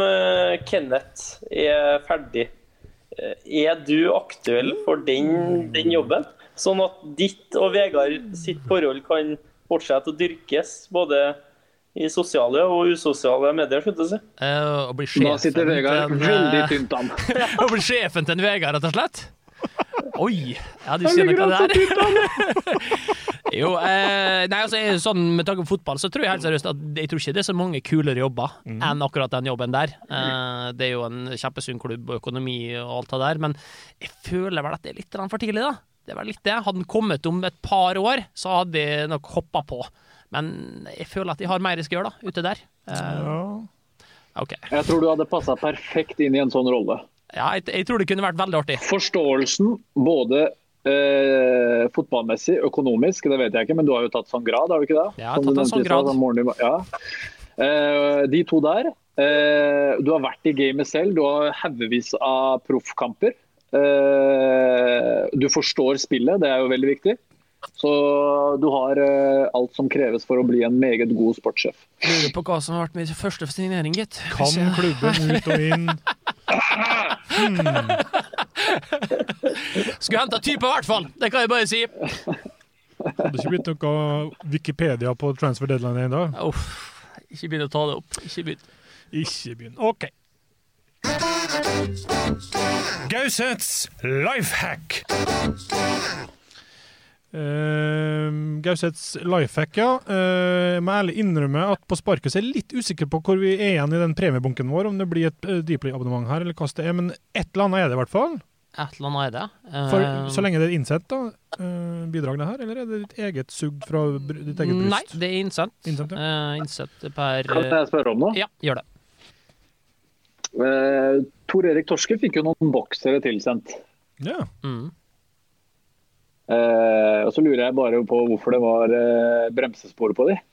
Kenneth er ferdig, er du aktuell for den, den jobben? sånn at ditt og Vegard sitt forhold kan fortsette å dyrkes, både i sosiale og usosiale medier, skjønte jeg si. Uh, å bli sjefen da sitter Vegard en, veldig tynt an. Å bli sjefen til en Vegard, rett og slett. Oi, ja, du kjenner hva det er. Jo, eh, nei, altså, sånn med tanke på fotball, så tror jeg helt seriøst at jeg tror ikke det er så mange kulere jobber mm. enn akkurat den jobben der. Eh, det er jo en kjempesunn klubb og økonomi og alt det der, men jeg føler vel at det er litt for tidlig da. Det var litt det. Hadde den kommet om et par år, så hadde jeg nok hoppet på. Men jeg føler at de har mer jeg skal gjøre da, ute der. Uh, okay. Jeg tror du hadde passet perfekt inn i en sånn rolle. Ja, jeg, jeg tror det kunne vært veldig artig. Forståelsen, både eh, fotballmessig, økonomisk, det vet jeg ikke, men du har jo tatt sånn grad, har du ikke det? Ja, jeg har tatt en sånn grad. Sånn ja. eh, de to der, eh, du har vært i gamet selv, du har haugevis av proffkamper. Eh, du forstår spillet, det er jo veldig viktig. Så du har uh, alt som kreves for å bli en meget god sportssjef. Lurer på hva som har vært min første fascinering, gitt. Kan klubben ut og inn. hmm. Skulle hente type i hvert fall, det kan jeg bare si. Hadde ikke blitt noe Wikipedia på transfer deadline enda? Oh, ikke begynne å ta det opp. Ikke begynne. Ikke begynne. Ok. Gausets lifehack. Uh, Gausets lifehack, ja. Uh, jeg må ærlig innrømme at på sparket så er jeg litt usikker på hvor vi er igjen i den premiebunken vår, om det blir et uh, Dplay-abonnement her, eller hva det er, men et eller annet er det i hvert fall. Et eller annet er det. Uh, For, så lenge det er innsett da, uh, bidrag det her, eller er det ditt eget sugd fra ditt eget bryst? Nei, det er innsett. Innsett, ja. uh, innsett per... Kan jeg spørre om noe? Ja, gjør det. Uh, Tor Erik Torske fikk jo noen boksere tilsendt. Ja. Mm. Uh, og så lurer jeg bare på hvorfor det var uh, bremsespor på de.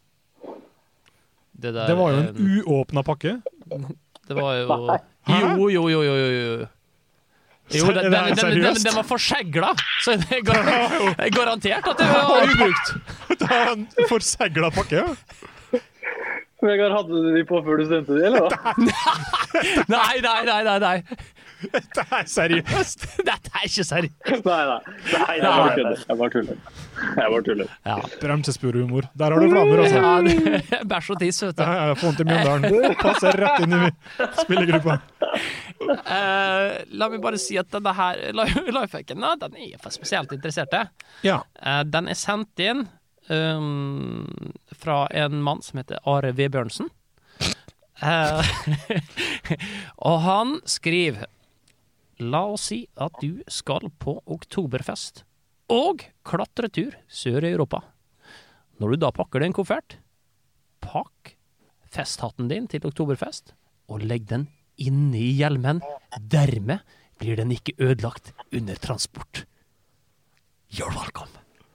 Det, der, det var jo en uåpnet pakke. Det var jo... Jo, jo, jo, jo, jo. Jo, den, den, den, den, den var forseglet, så det er gar garantert at det var ubrukt. Det var en forseglet pakke, ja. Vegard, hadde du de på før du sendte de, eller hva? Nei, nei, nei, nei, nei. Dette er seriøst. Dette er ikke seriøst. Nei, nei. Nei, jeg bare tuller. Jeg bare tuller. Jeg bare tuller. Ja. Bremsespurhumor. Der har du flammer, altså. Ja, bæsj og tiss, vet du. Ja, jeg får den til Mjøndalen. Passer rett inn i spillergruppa. Uh, la meg bare si at denne her lifehacken, den er for spesielt interesserte. Ja. Uh, den er sendt inn um, fra en mann som heter Are Vebjørnsen. Uh, og han skriver: la oss si at du skal på oktoberfest og klatretur sør i Europa. Når du da pakker din koffert, pakk festhatten din til oktoberfest og legg den inne i hjelmen. Dermed blir den ikke ødelagt under transport. You're welcome.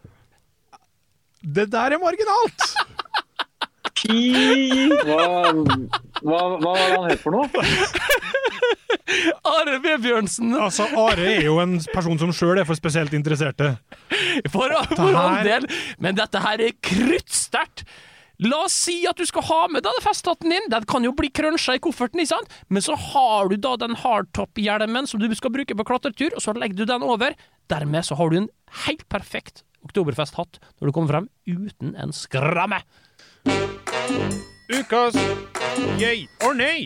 Det der er marginalt! Hva, hva, hva var han het for noe? Are Vebjørnsen. Altså, Are er jo en person som selv er for spesielt interesserte. For, for all del, men dette her er kruttsterkt. La oss si at du skal ha med denne festhatten din. Den kan jo bli krønsja i kofferten, ikke sant? Men så har du da den hardtop-hjelmen som du skal bruke på klatretur, og så legger du den over. Dermed så har du en helt perfekt oktoberfesthatt når du kommer frem uten en skramme. Ukas yay or nei.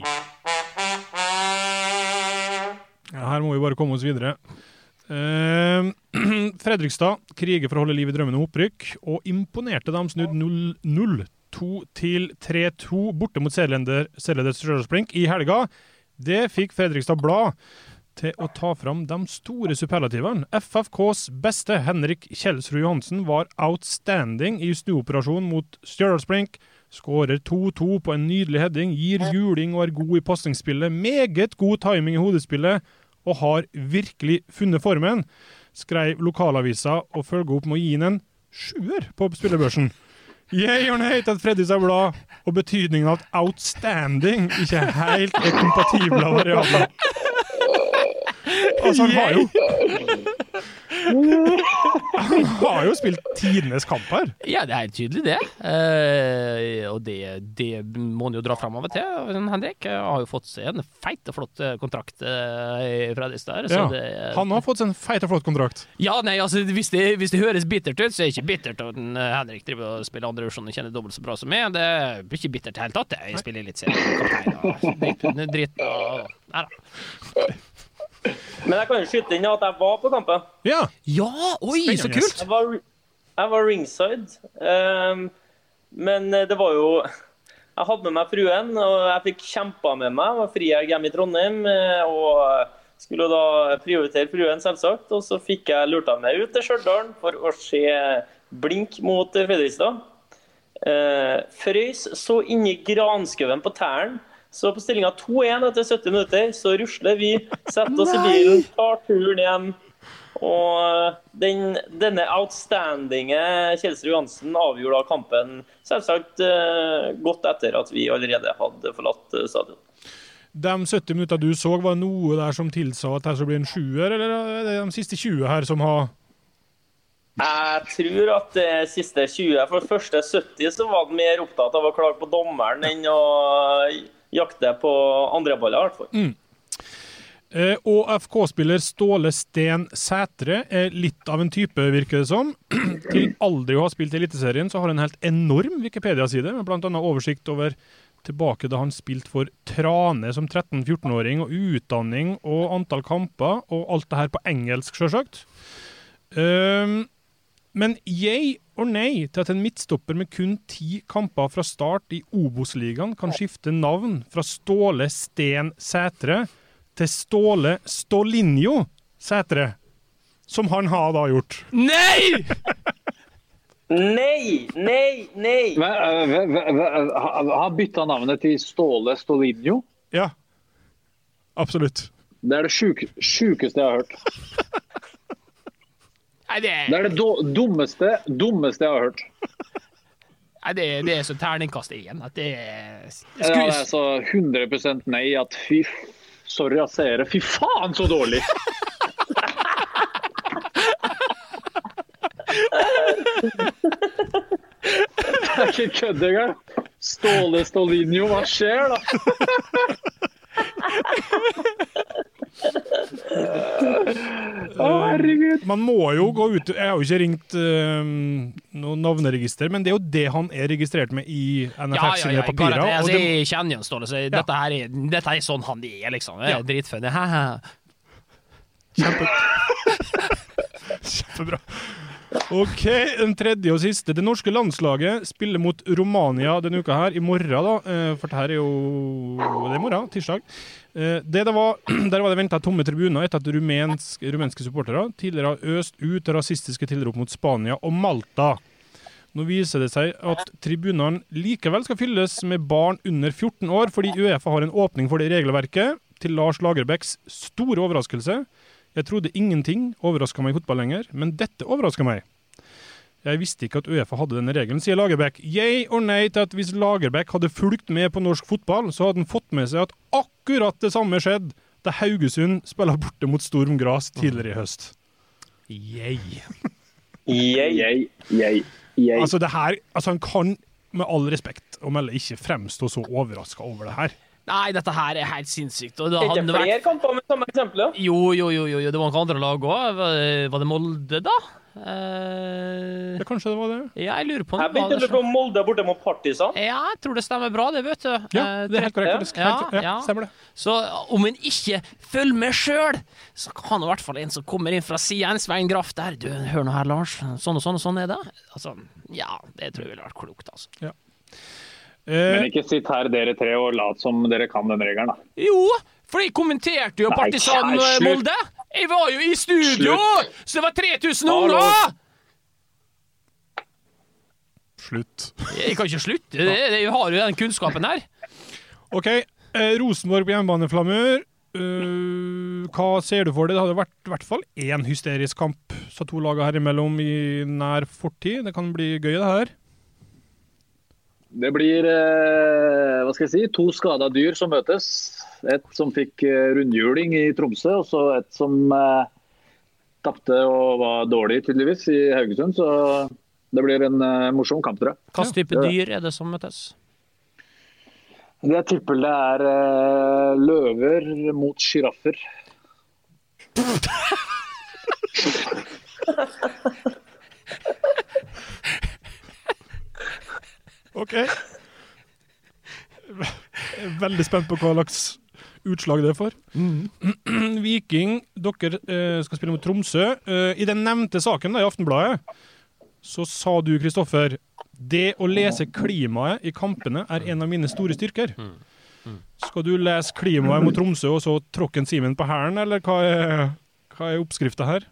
Ja, her må vi bare komme oss videre. Uh, Fredrikstad kriger for å holde liv i drømmen om opprykk, og imponerte dem snudd null to til tre to borte mot serieleder Stjørdals-Blink i helga. Det fikk Fredrikstad Blad til å ta fram de store superlativene. F F K's beste Henrik Kjelsrud Johansen var outstanding i snuoperasjonen mot Stjørdals-Blink. Skårer to to på en nydelig heading, gir juling og er god i passingsspillet, meget god timing i hodespillet, og har virkelig funnet formen, skrev lokalavisa og følger opp med å gi den en sjuer på spillebørsen. Jeg har nøyt at Fredrikstad Blad og betydningen av outstanding ikke helt er kompatible av variabler. Altså, han har jo Han har jo spilt tidenes kamp her. Ja, det er helt tydelig det. Eh, og det, det må han jo dra frem av og til. Henrik har jo fått seg en feit og flott kontrakt eh, i Fredrikstad. Ja, det, han har fått seg en feit og flott kontrakt. Ja, nei, altså, hvis det, hvis det høres bittert ut, så er det ikke bittert at Henrik driver og spiller andre divisjon og kjenner dobbelt så bra som meg. Det er ikke bittert helt tatt. Jeg spiller litt serien, kaptein og dritt og... Nei da. Men jeg kan jo skyte inn at jeg var på kampen. Ja, ja oi, Spennende. Så kult. Jeg var, jeg var ringside. Um, men det var jo... Jeg hadde med meg fruen, og jeg fikk kjempa med meg. Jeg var frihelg hjemme i Trondheim, og skulle da prioritere fruen selvsagt. Og så fikk jeg lurt av meg ut til Stjørdal for å se blink mot Fredrikstad. Uh, frøys så inn i granskauen på tæren. Så på stillingen to én etter sytti minutter, så rusler vi, setter oss i bilen, tar turen hjem. Og den, denne outstandinge Kjelsrud Johansen avgjorde kampen selvsagt uh, godt etter at vi allerede hadde forlatt stadion. De sytti minutter du så, var noe der som tilsa at det blir en sjuer, eller er det de siste tjue her som har... Jeg tror at det siste tjue, for første sytti så var den mer opptatt av å klage på dommeren enn å jakte på andre baller i hvert fall. Mm. Eh, og F K-spiller Ståle Sten Sætre er litt av en type, virker det som. Til aldri å ha spilt i Eliteserien, så har han en helt enorm Wikipedia-side, med blant annet oversikt over tilbake da han spilte for Trane som tretten-fjorten-åring, og utdanning og antall kamper, og alt det her på engelsk, selvsagt. Um, men jeg og nei til at en midtstopper med kun ti kamper fra start i Obos-ligaen kan skifte navn fra Ståle Sten Sætre til Ståle Stålinjo Sætre, som han har da gjort. Nei! Nei, nei, nei. Han byttet navnet til Ståle Stålinjo? Ja, absolutt. Det er det sjuk, sjukeste jeg har hørt. Nei, det... det er det do, dummeste, dummeste jeg har hørt. Nei, det, det er så terningkast igjen at det er... Det ja, det er så hundre prosent nei at fy, sorry jeg ser det, fy faen så dårlig. Det er ikke kødd engang. Ståle Stålinjo, hva skjer da? Å, herregud. Man må jo gå ut, jeg har jo ikke ringt uh, noen navneregister, men det er jo det han er registrert med i N F F sine ja, ja, ja, papirer. Det, altså, det... Jeg kjenner jo Ståle, så ja. dette, her er, dette er sånn han er, liksom. Det er ja. dritfunny. Kjempe... Kjempebra. Ok, den tredje og siste. Det norske landslaget spiller mot Romania denne uka her, i morgen da, for det her er jo, det er morgen, tirsdag. Det det var, der var det ventet tomme tribuner etter at rumensk, rumenske supportere tidligere har øst ut rasistiske tilrop mot Spania og Malta. Nå viser det seg at tribunene likevel skal fylles med barn under fjorten år, fordi UEFA har en åpning for det regelverket, til Lars Lagerbäcks store overraskelse. Jeg trodde ingenting overrasket meg i fotball lenger, men dette overrasket meg. Jeg visste ikke at UEFA hadde denne regelen, sier Lagerbäck. Yay or nei til at hvis Lagerbäck hadde fulgt med på norsk fotball, så hadde han fått med seg at akkurat det samme skjedde da Haugesund spiller borte mot Storm Gras tidligere i høst. Yay. Yay. Yay. Yay. Yay. Altså det her, altså han kan med all respekt å melde ikke fremstå så overrasket over det her. Nei, dette her er helt sinnssykt. Og det er ikke flere vært... kamper med samme eksempel, ja? Jo, jo, jo, jo, det var noen andre lag også. Var det Molde da? Uh... Ja, kanskje det var det. Ja, jeg lurer på det. Jeg begynte å lurer på Molde borte mot Partisan. Ja, jeg tror det stemmer bra, det vet du. Ja, det er helt korrekt. Ja, ja, ja, stemmer det. Så om en ikke følger med selv, så kan det i hvert fall en som kommer inn fra siden, Svein Graff der. Du, hør nå her, Lars. Sånn og sånn og sånn er det. Altså, ja, det tror jeg ville vært klokt, altså. Ja. Men ikke sitt her dere tre og lat som dere kan den regelen da. Jo, for jeg kommenterte jo Partisan Molde. Jeg var jo i studio, slutt. Så det var tre tusen unger. Slutt. Jeg kan ikke slutte, jeg har jo den kunnskapen her. Ok, eh, Rosenborg på hjemmebane-flammer. Uh, hva ser du for deg? Det hadde vært i hvert fall en hysterisk kamp så to lager her imellom i nær fortid. Det kan bli gøy det her. Det blir, eh, hva skal jeg si, to skadede dyr som møtes. Et som fikk eh, rundhjuling i Tromsø, og så et som eh, tapte og var dårlig tydeligvis i Haugesund, så det blir en uh, morsom kamp, tror jeg. Hva type dyr er det som møtes? Det jeg tipper det er uh, løver mot giraffer. Ok. Veldig spent på hva slags utslag det er for. Mm. Viking, dere eh, skal spille mot Tromsø. Eh, I den nevnte saken da, i Aftenbladet, så sa du, Kristoffer, det å lese klimaet i kampene er en av mine store styrker. Mm. Mm. Skal du lese klimaet mot Tromsø og så tråkke en Simen på hæren, eller hva er, hva er oppskriften her?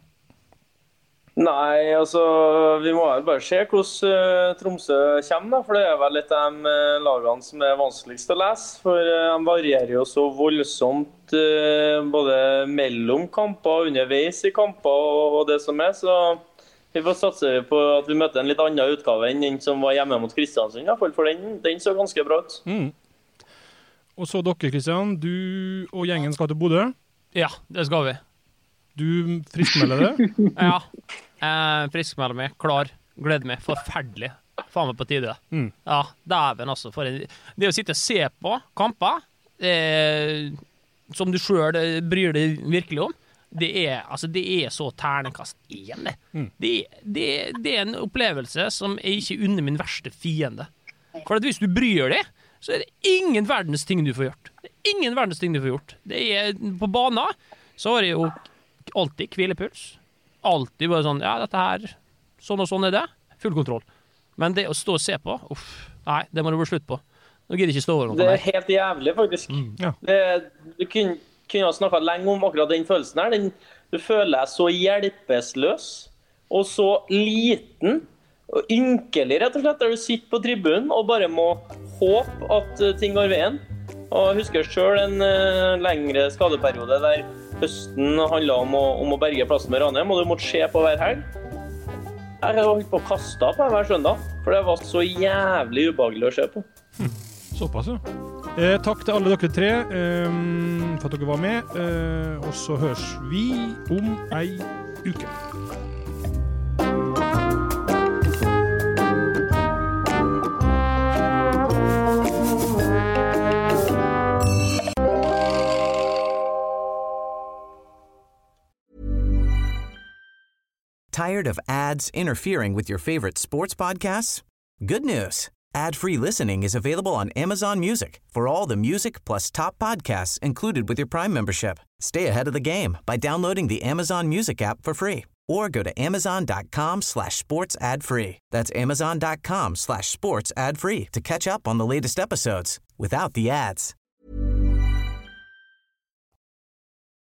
Nei, altså, vi må vel bare se hvordan uh, Tromsø kommer, da, for det er vel et av de uh, lagene som er vanskeligst å lese, for uh, de varierer jo så voldsomt uh, både mellom kamper, underveis i kamper og, og det som er, så vi får satse på at vi møter en litt annen utgave enn den som var hjemme mot Kristiansund, i hvert fall, for den, den så ganske bra ut. Mm. Og så dere, Kristian, du og gjengen skal til Bodø? Ja, det skal vi. Du friskmelder det? Ja, eh, friskmelder meg, klar, gleder meg, forferdelig. Faen meg på tide. Mm. Ja, dæven altså. For en, det å sitte og se på kamper, eh, som du selv bryr deg virkelig om, det er, altså, det er så ternekast igjen, det. Mm. Det, det. Det er en opplevelse som er ikke under min verste fiende. For at hvis du bryr deg, så er det ingen verdens ting du får gjort. Det er ingen verdens ting du får gjort. Det er, på banen, så har jeg jo alltid hvilepuls. Alltid bare sånn, ja, dette her, sånn og sånn er det. Full kontroll. Men det å stå og se på, uff, nei, det må du bli slutt på. Nå gidder jeg ikke stå over noe. Det er helt jævlig, faktisk. Mm, ja. det, du kunne, kunne ha snakket lenge om akkurat den følelsen her. Den, du føler deg så hjelpeløs, og så liten, og ynkelig, rett og slett, der du sitter på tribunen og bare må håpe at ting går veien. Og jeg husker selv en uh, lengre skadeperiode der høsten handlet om å, om å berge plassen med Ranheim, og du måtte se på hver helg. Jeg hadde holdt på å kaste på hver søndag, for det var så jævlig ubehagelig å se på. Hm. Såpass, ja. Eh, takk til alle dere tre eh, for at dere var med, eh, og så høres vi om ei uke. Tired of ads interfering with your favorite sports podcasts? Good news. Ad-free listening is available on Amazon Music for all the music plus top podcasts included with your Prime membership. Stay ahead of the game by downloading the Amazon Music app for free or go to amazon.com slash sports ad free. That's amazon.com slash sports ad free to catch up on the latest episodes without the ads.